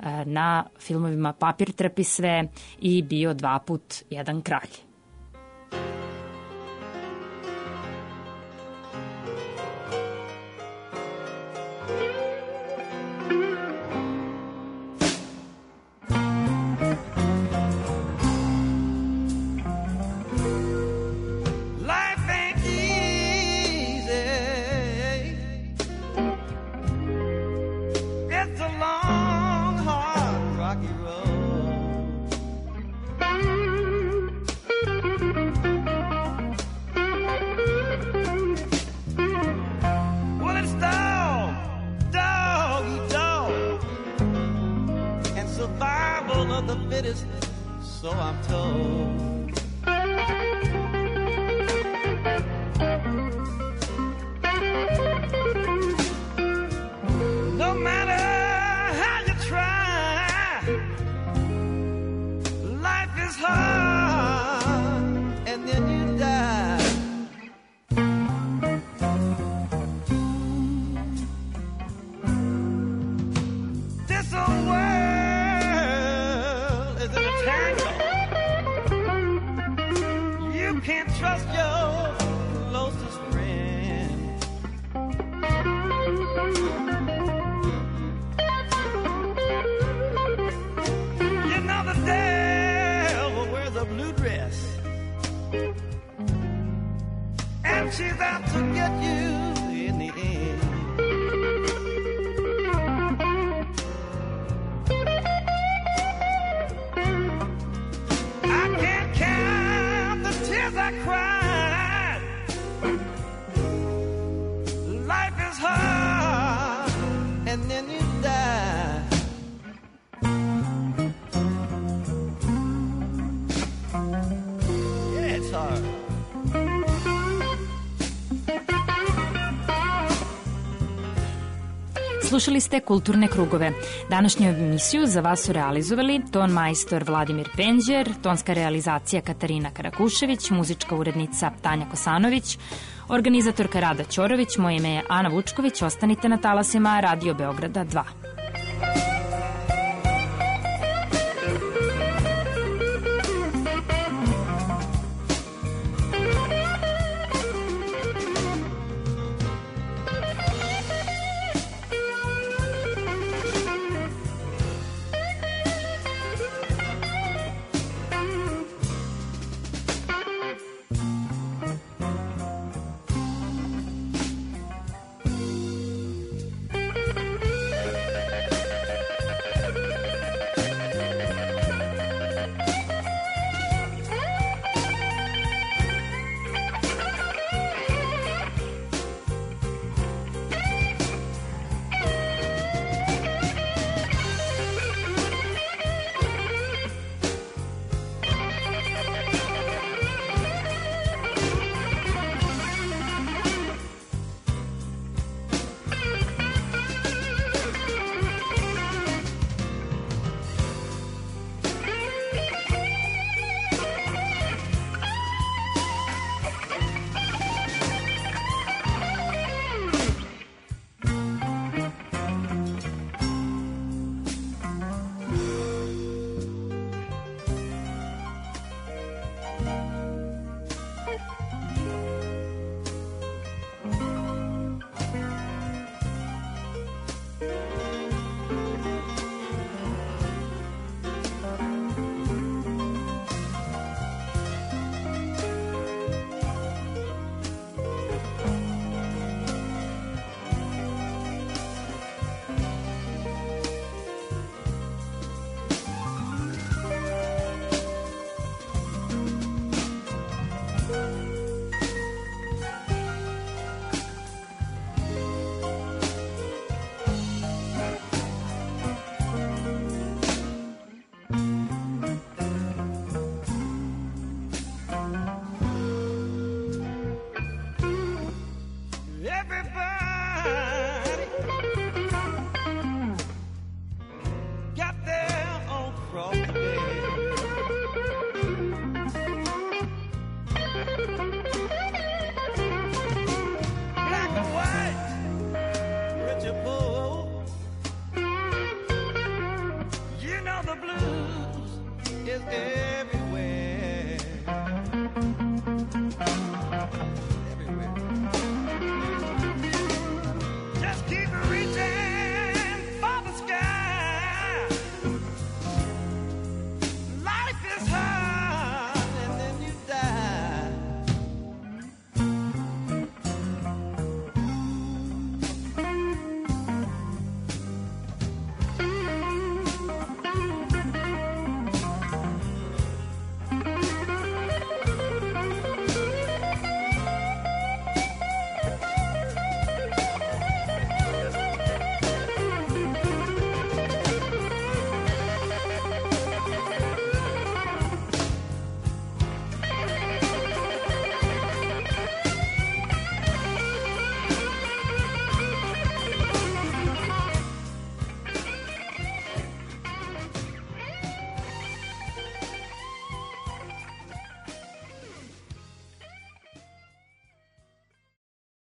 [SPEAKER 3] na filmovima Papir trpi sve i Bio dva put jedan kralj.
[SPEAKER 8] So I'm told. No matter how you try, life is hard, and then you die. This old world is in a tangle. Can't trust your closest friend. You know the devil wears a blue dress, and she's out to get you in the end.
[SPEAKER 3] Slušali ste Kulturne krugove. Današnju emisiju za vas su realizovali ton majstor Vladimir Penđer, tonska realizacija Katarina Karakušević, muzička urednica Tanja Kosanović, organizatorka Rada Ćorović, moje ime je Ana Vučković. Ostanite na talasima Radio Beograda dva.